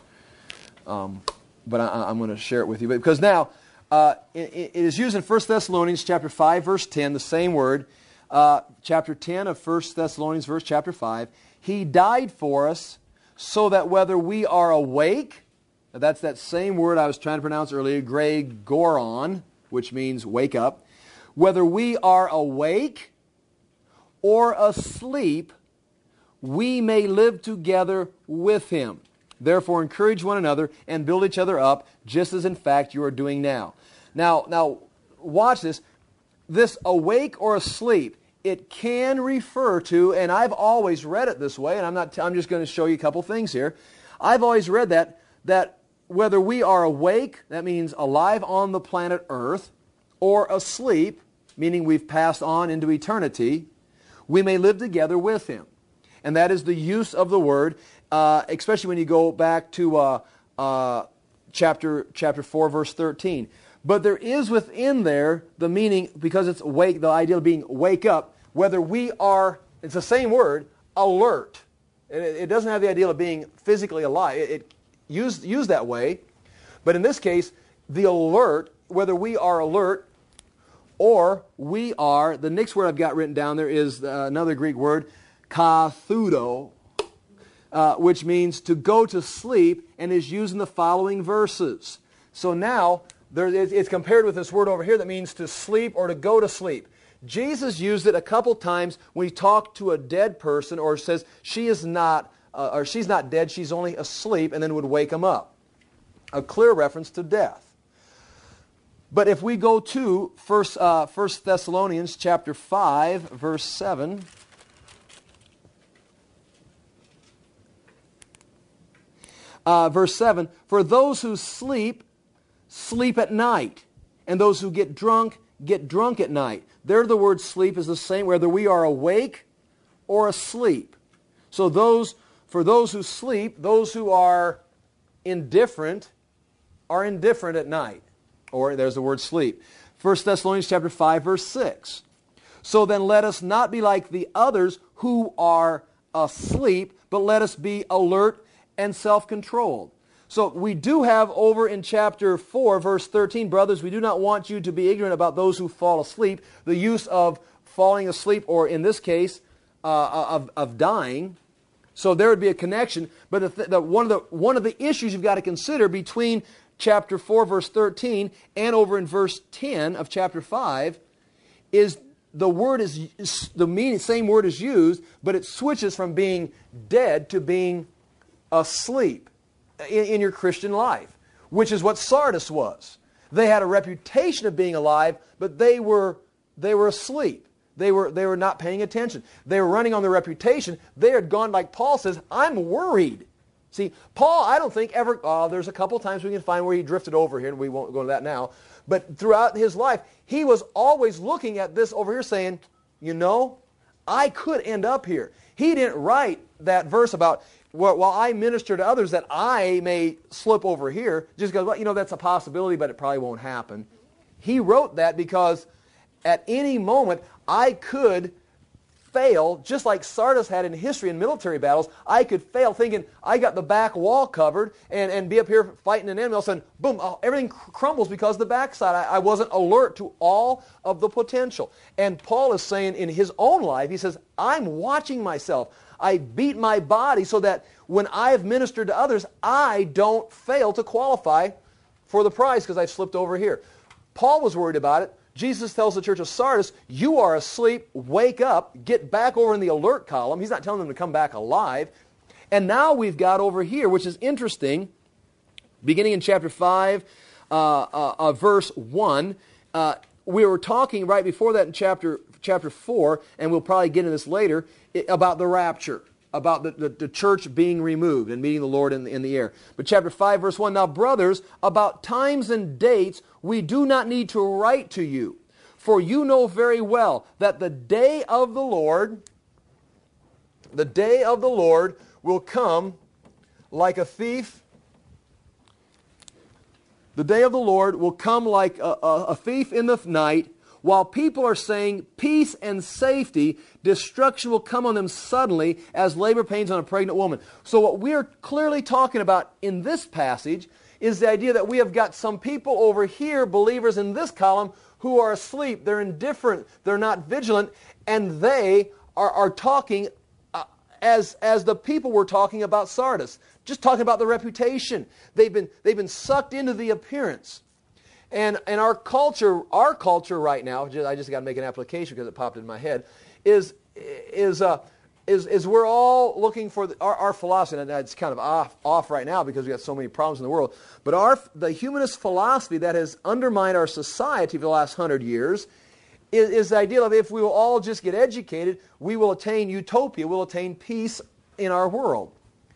Um, but I, I'm going to share it with you. Because now, uh, it, it is used in First Thessalonians chapter five, verse ten, the same word. Uh, chapter ten of First Thessalonians, verse chapter five. He died for us so that whether we are awake, that's that same word I was trying to pronounce earlier, Gregoron, which means wake up. Whether we are awake or asleep, we may live together with Him. Therefore, encourage one another and build each other up, just as in fact you are doing now. Now, now, watch this. This awake or asleep, it can refer to, and I've always read it this way, and I'm not. I'm just going to show you a couple things here. I've always read that that whether we are awake, that means alive on the planet Earth, or asleep, meaning we've passed on into eternity, we may live together with Him. And that is the use of the word, uh, especially when you go back to uh, uh, chapter chapter four, verse thirteen. But there is within there the meaning, because it's wake, the idea of being wake up, whether we are, it's the same word, alert. It, it doesn't have the idea of being physically alive. It, it used, used that way. But in this case, the alert, whether we are alert, or we are, the next word I've got written down there is uh, another Greek word, kathudo, uh, which means to go to sleep, and is used in the following verses. So now, there, it's compared with this word over here that means to sleep or to go to sleep. Jesus used it a couple times when He talked to a dead person, or says she is not, uh, or she's not dead, she's only asleep, and then would wake them up. A clear reference to death. But if we go to First, uh, First Thessalonians chapter five, verse seven. Uh, verse seven, for those who sleep, sleep at night, and those who get drunk, get drunk at night. There the word sleep is the same, whether we are awake or asleep. So those, for those who sleep, those who are indifferent, are indifferent at night. Or there's the word sleep. First Thessalonians chapter five, verse six. So then let us not be like the others who are asleep, but let us be alert and self-controlled. So we do have over in chapter four, verse thirteen, brothers, we do not want you to be ignorant about those who fall asleep. The use of falling asleep, or in this case, uh, of, of dying. So there would be a connection. But the, the, one, of the, one of the issues you've got to consider between chapter four, verse thirteen, and over in verse ten of chapter five, is the word is, is the meaning, same word is used, but it switches from being dead to being asleep in, in your Christian life, which is what Sardis was. They had a reputation of being alive, but they were they were asleep. They were they were not paying attention. They were running on their reputation. They had gone, like Paul says, I'm worried. See, Paul, I don't think ever, uh, there's a couple times we can find where he drifted over here, and we won't go into that now, but throughout his life, he was always looking at this over here saying, you know, I could end up here. He didn't write that verse about, well, while I minister to others, that I may slip over here, just because, well, you know, that's a possibility, but it probably won't happen. He wrote that because at any moment, I could fail, just like Sardis had in history in military battles. I could fail thinking I got the back wall covered and, and be up here fighting an enemy. All of a sudden, boom, oh, everything cr- crumbles because of the backside. I, I wasn't alert to all of the potential. And Paul is saying in his own life, he says, I'm watching myself. I beat my body so that when I have ministered to others, I don't fail to qualify for the prize because I've slipped over here. Paul was worried about it. Jesus tells the church of Sardis, you are asleep, wake up, get back over in the alert column. He's not telling them to come back alive. And now we've got over here, which is interesting, beginning in chapter five, uh, uh, uh, verse one, uh, we were talking right before that in chapter chapter four, and we'll probably get into this later, about the rapture, about the, the, the church being removed and meeting the Lord in the, in the air. But chapter five, verse one, now brothers, about times and dates we do not need to write to you, for you know very well that the day of the Lord, the day of the Lord will come like a thief. The day of the Lord will come like a, a, a thief in the night. While people are saying peace and safety, destruction will come on them suddenly as labor pains on a pregnant woman. So what we're clearly talking about in this passage is the idea that we have got some people over here, believers in this column, who are asleep. They're indifferent. They're not vigilant. And they are, are talking uh, as, as the people were talking about Sardis. Just talking about the reputation. They've been, they've been sucked into the appearance. And and our culture, our culture right now, I just got to make an application because it popped in my head, is is uh, is is we're all looking for the, our, our philosophy, and it's kind of off off right now because we got so many problems in the world. But our the humanist philosophy that has undermined our society for the last hundred years is, is the idea of if we will all just get educated, we will attain utopia, we'll attain peace in our world.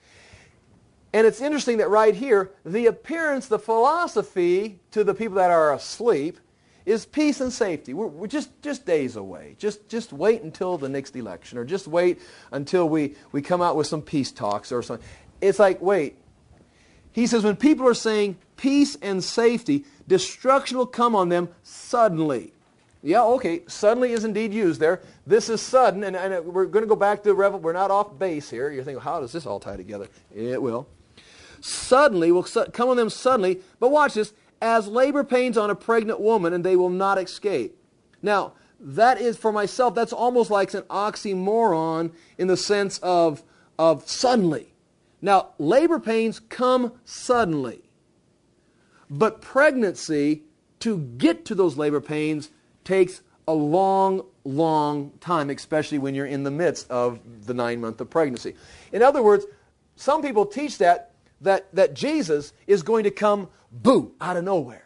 And it's interesting that right here, the appearance, the philosophy to the people that are asleep is peace and safety. We're, we're just, just days away. Just, just wait until the next election, or just wait until we, we come out with some peace talks or something. It's like, wait. He says when people are saying peace and safety, destruction will come on them suddenly. Yeah, okay, suddenly is indeed used there. This is sudden, and, and we're going to go back to Revel. We're not off base here. You're thinking, how does this all tie together? It will. Suddenly will come on them suddenly, but watch this, as labor pains on a pregnant woman, and they will not escape. Now, that is, for myself, that's almost like an oxymoron in the sense of, of suddenly. Now, labor pains come suddenly, but pregnancy, to get to those labor pains, takes a long, long time, especially when you're in the midst of the nine month of pregnancy. In other words, some people teach that That, that Jesus is going to come, boo, out of nowhere.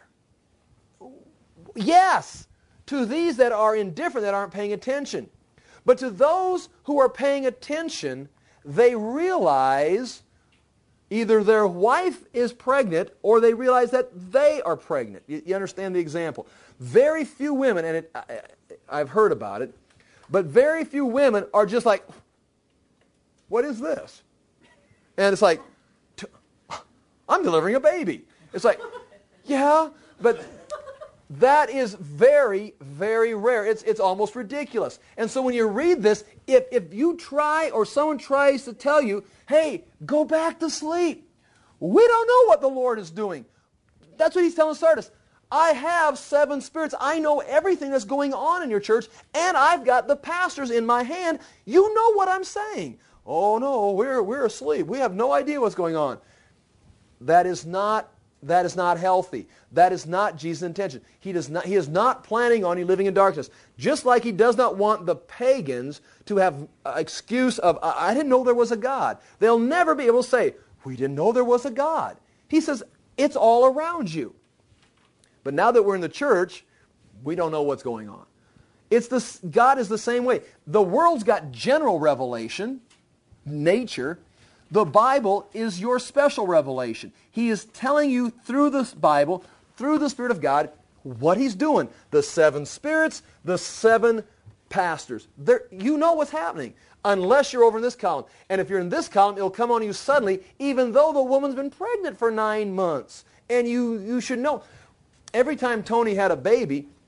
Yes, to these that are indifferent, that aren't paying attention. But to those who are paying attention, they realize either their wife is pregnant or they realize that they are pregnant. You, you understand the example. Very few women, and it, I, I've heard about it, but very few women are just like, what is this? And it's like, I'm delivering a baby. It's like, yeah, but that is very, very rare. It's it's almost ridiculous. And so when you read this, if, if you try or someone tries to tell you, hey, go back to sleep, we don't know what the Lord is doing. That's what he's telling Sardis. I have seven spirits. I know everything that's going on in your church, and I've got the pastors in my hand. You know what I'm saying. Oh, no, we're we're asleep. We have no idea what's going on. That is not that is not healthy. That is not Jesus' intention. He does not he is not planning on you living in darkness. Just like he does not want the pagans to have an excuse of, I didn't know there was a God. They'll never be able to say, we didn't know there was a God. He says, it's all around you. But now that we're in the church, we don't know what's going on. It's this, God is the same way. The world's got general revelation, nature. The Bible is your special revelation. He is telling you through this Bible, through the Spirit of God, what He's doing. The seven spirits, the seven pastors. There, you know what's happening, unless you're over in this column. And if you're in this column, it'll come on you suddenly, even though the woman's been pregnant for nine months. And you, you should know, every time Tony had a baby,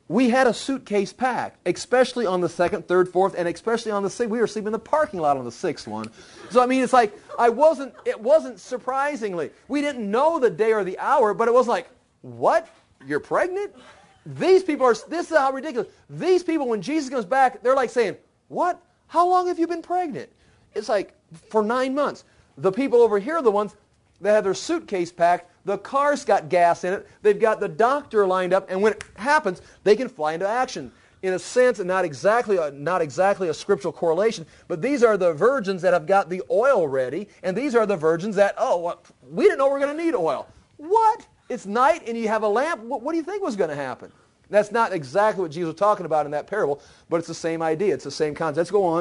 we had a suitcase packed, especially on the second, third, fourth, and especially on the sixth. We were sleeping in the parking lot on the sixth one. So, I mean, it's like, I wasn't, it wasn't surprisingly. We didn't know the day or the hour, but it was like, what? You're pregnant? These people are, this is how ridiculous. These people, when Jesus comes back, they're like saying, what? How long have you been pregnant? It's like, for nine months. The people over here are the ones that have their suitcase packed. The car's got gas in it. They've got the doctor lined up, and when it happens, they can fly into action. In a sense, and not exactly a, not exactly a scriptural correlation, but these are the virgins that have got the oil ready, and these are the virgins that, oh, well, we didn't know we were going to need oil. What? It's night, and you have a lamp? What, what do you think was going to happen? That's not exactly what Jesus was talking about in that parable, but it's the same idea. It's the same concept. Let's go on.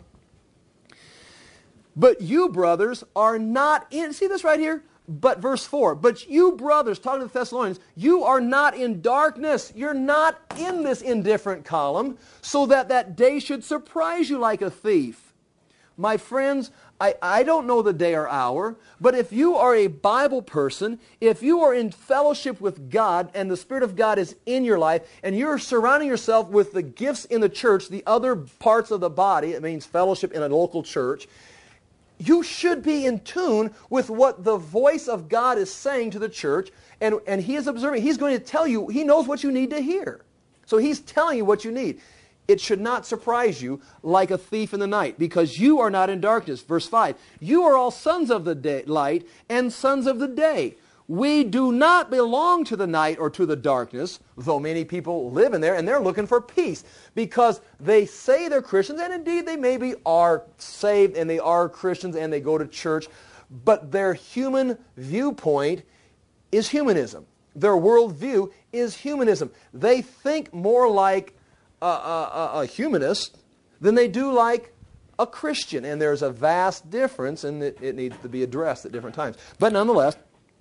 But you, brothers, are not in, see this right here? But verse four, but you brothers, talking to the Thessalonians, you are not in darkness. You're not in this indifferent column, so that that day should surprise you like a thief. My friends, I, I don't know the day or hour, but if you are a Bible person, if you are in fellowship with God and the Spirit of God is in your life, and you're surrounding yourself with the gifts in the church, the other parts of the body, it means fellowship in a local church, you should be in tune with what the voice of God is saying to the church, and, and He is observing. He's going to tell you, He knows what you need to hear. So He's telling you what you need. It should not surprise you like a thief in the night, because you are not in darkness. Verse five, you are all sons of the day, light and sons of the day. We do not belong to the night or to the darkness, though many people live in there, and they're looking for peace because they say they're Christians, and indeed they maybe are saved and they are Christians and they go to church, but their human viewpoint is humanism. Their worldview is humanism. They think more like a, a, a humanist than they do like a Christian, and there's a vast difference, and it, it needs to be addressed at different times. But nonetheless,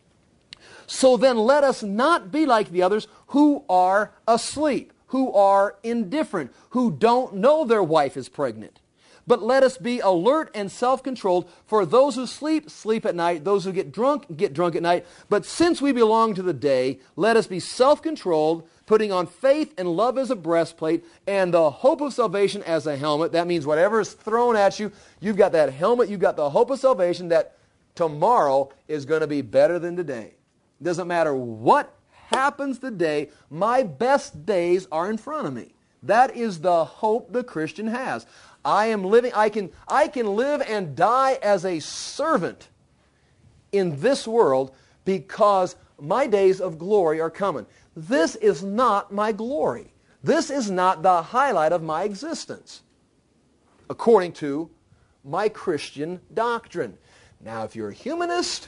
so then let us not be like the others who are asleep, who are indifferent, who don't know their wife is pregnant. But let us be alert and self-controlled, for those who sleep, sleep at night. Those who get drunk, get drunk at night. But since we belong to the day, let us be self-controlled, putting on faith and love as a breastplate, and the hope of salvation as a helmet. That means whatever is thrown at you, you've got that helmet, you've got the hope of salvation that tomorrow is going to be better than today. It doesn't matter what happens today, my best days are in front of me. That is the hope the Christian has. I am living, I can, I can live and die as a servant in this world because my days of glory are coming. This is not my glory. This is not the highlight of my existence, according to my Christian doctrine. Now, if you're a humanist,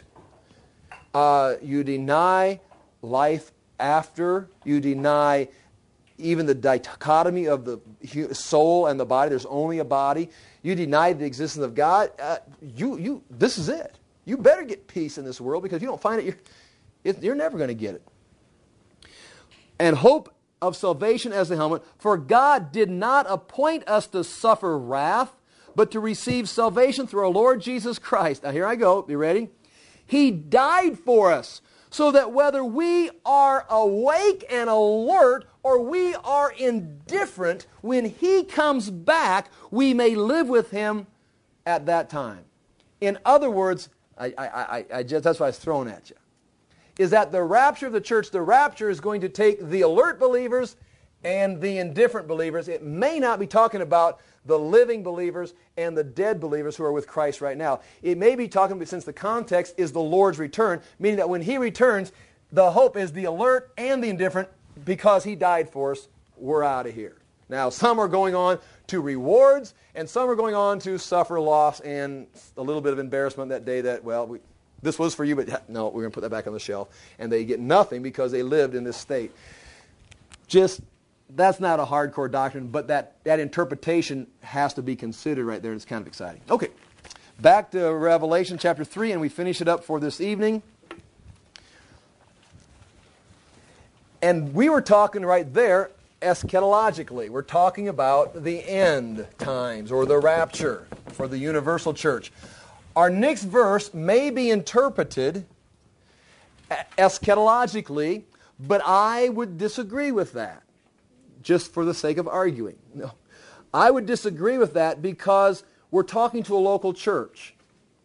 uh, you deny life after, you deny even the dichotomy of the soul and the body. There's only a body. You deny the existence of God. Uh, you, you, this is it. You better get peace in this world, because if you don't find it, you're, it, you're never going to get it. And hope of salvation as a helmet. For God did not appoint us to suffer wrath, but to receive salvation through our Lord Jesus Christ. Now here I go. Be ready? He died for us, so that whether we are awake and alert or we are indifferent, when He comes back, we may live with Him at that time. In other words, I, I, I, I just, that's why I was thrown at you, is that the rapture of the church, the rapture is going to take the alert believers and the indifferent believers. It may not be talking about the living believers and the dead believers who are with Christ right now. It may be talking about, since the context is the Lord's return, meaning that when He returns, the hope is the alert and the indifferent, because He died for us, we're out of here. Now, some are going on to rewards, and some are going on to suffer loss and a little bit of embarrassment that day that, well, we, this was for you, but no, we're going to put that back on the shelf. And they get nothing because they lived in this state. Just, that's not a hardcore doctrine, but that, that interpretation has to be considered right there, and it's kind of exciting. Okay, back to Revelation chapter three, and we finish it up for this evening. And we were talking right there eschatologically. We're talking about the end times, or the rapture for the universal church. Our next verse may be interpreted eschatologically, but I would disagree with that. just for the sake of arguing. No. I would disagree with that because we're talking to a local church.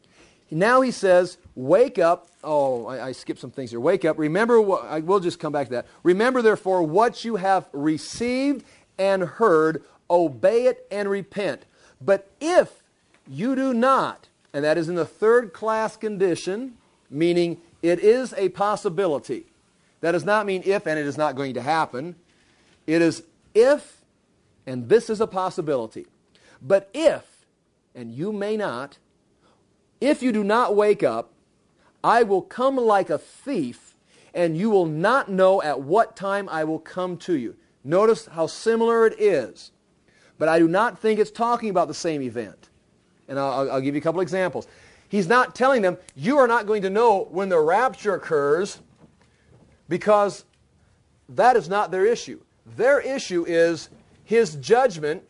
Now he says, wake up. Oh, I, I skipped some things here. Wake up. Remember, what, I will just come back to that. Remember, therefore, what you have received and heard, obey it and repent. But if you do not, and that is in the third class condition, meaning it is a possibility. That does not mean if and it is not going to happen. It is if, and this is a possibility. But if, and you may not, if you do not wake up, I will come like a thief, and you will not know at what time I will come to you. Notice how similar it is. But I do not think it's talking about the same event. And I'll, I'll give you a couple examples. He's not telling them, you are not going to know when the rapture occurs, because that is not their issue. Their issue is his judgment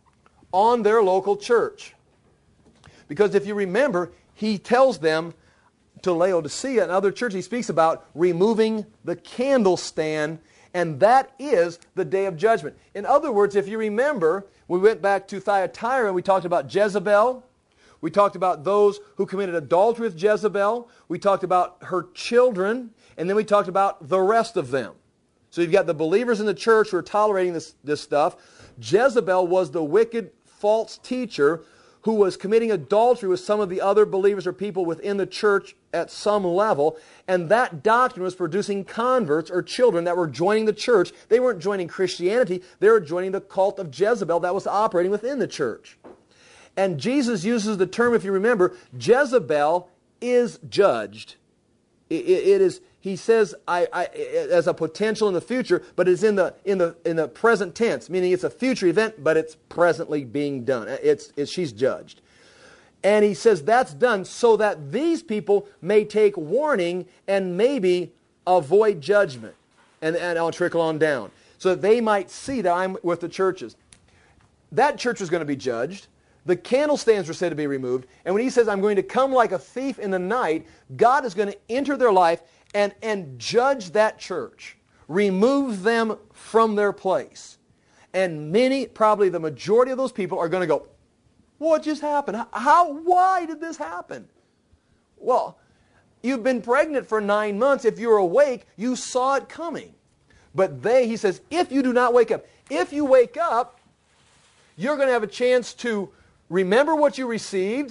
on their local church. Because if you remember, he tells them to Laodicea and other churches, he speaks about removing the candlestand, and that is the day of judgment. In other words, if you remember, we went back to Thyatira and we talked about Jezebel. We talked about those who committed adultery with Jezebel. We talked about her children, and then we talked about the rest of them. So you've got the believers in the church who are tolerating this, this stuff. Jezebel was the wicked false teacher who was committing adultery with some of the other believers or people within the church at some level, and that doctrine was producing converts or children that were joining the church. They weren't joining Christianity, they were joining the cult of Jezebel that was operating within the church. And Jesus uses the term, if you remember, Jezebel is judged. It, it, it is, he says, I, I, as a potential in the future, but it's in the in the in the present tense, meaning it's a future event, but it's presently being done. It's, it's she's judged, and he says that's done so that these people may take warning and maybe avoid judgment, and and I'll trickle on down so that they might see that I'm with the churches. That church was going to be judged. The candlestands were said to be removed. And when he says, I'm going to come like a thief in the night, God is going to enter their life and, and judge that church. Remove them from their place. And many, probably the majority of those people are going to go, what just happened? How, why did this happen? Well, you've been pregnant for nine months. If you're awake, you saw it coming. But they, he says, if you do not wake up, if you wake up, you're going to have a chance to remember what you received.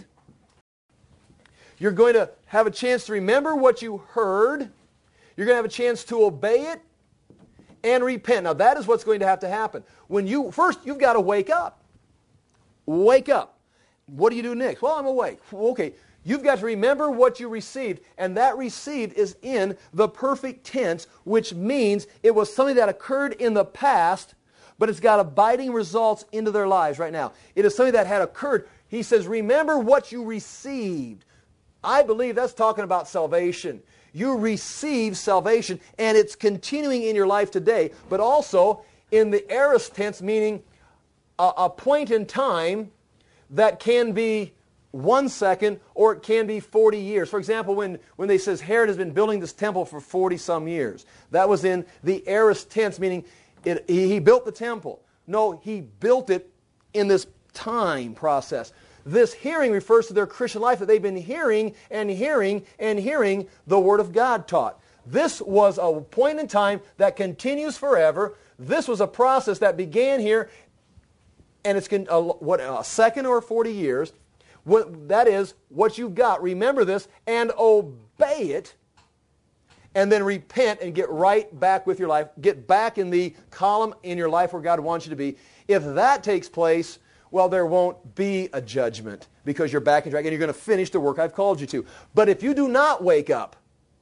You're going to have a chance to remember what you heard. You're going to have a chance to obey it and repent. Now that is what's going to have to happen. When you first, you've got to wake up. Wake up. What do you do next? Well, I'm awake. Okay. You've got to remember what you received, and that received is in the perfect tense, which means it was something that occurred in the past, but it's got abiding results into their lives right now. It is something that had occurred. He says, remember what you received. I believe that's talking about salvation. You receive salvation, and it's continuing in your life today, but also in the aorist tense, meaning a, a point in time that can be one second or it can be forty years. For example, when, when they says Herod has been building this temple for forty some years, that was in the aorist tense, meaning It, he, he built the temple. No, he built it in this time process. This hearing refers to their Christian life, that they've been hearing and hearing and hearing the Word of God taught. This was a point in time that continues forever. This was a process that began here, and it's a, what, a second or forty years. What, that is what you've got. Remember this and obey it. And then repent and get right back with your life. Get back in the column in your life where God wants you to be. If that takes place, well, there won't be a judgment because you're back in track and you're going to finish the work I've called you to. But if you do not wake up,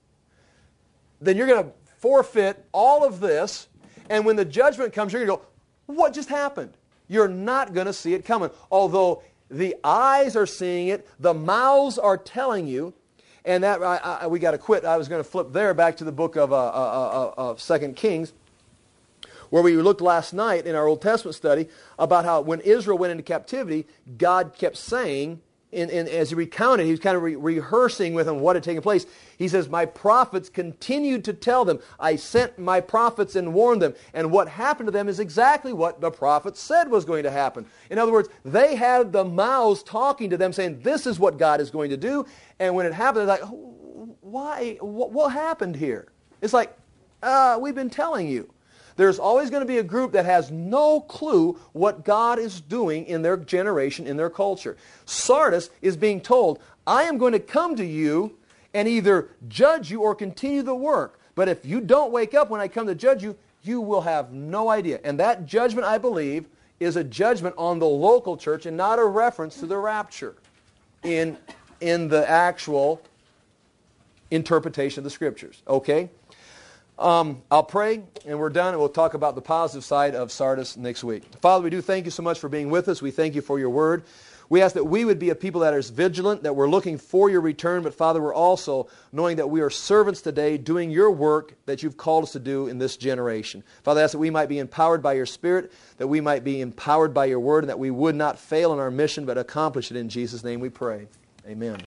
then you're going to forfeit all of this. And when the judgment comes, you're going to go, what just happened? You're not going to see it coming. Although the eyes are seeing it, the mouths are telling you. And that I, I, we got to quit. I was going to flip there back to the book of, uh, uh, uh, of Second Kings, where we looked last night in our Old Testament study about how when Israel went into captivity, God kept saying in, in, as he recounted, he was kind of re- rehearsing with them what had taken place. He says, my prophets continued to tell them. I sent my prophets and warned them. And what happened to them is exactly what the prophets said was going to happen. In other words, they had the mouths talking to them saying, this is what God is going to do. And when it happened, they're like, why? What, what happened here? It's like, uh, we've been telling you. There's always going to be a group that has no clue what God is doing in their generation, in their culture. Sardis is being told, I am going to come to you and either judge you or continue the work. But if you don't wake up when I come to judge you, you will have no idea. And that judgment, I believe, is a judgment on the local church and not a reference to the rapture in, in the actual interpretation of the Scriptures. Okay? Um, I'll pray, and we're done, and we'll talk about the positive side of Sardis next week. Father, we do thank you so much for being with us. We thank you for your word. We ask that we would be a people that are vigilant, that we're looking for your return, but Father, we're also knowing that we are servants today doing your work that you've called us to do in this generation. Father, I ask that we might be empowered by your Spirit, that we might be empowered by your word, and that we would not fail in our mission, but accomplish it in Jesus' name we pray. Amen.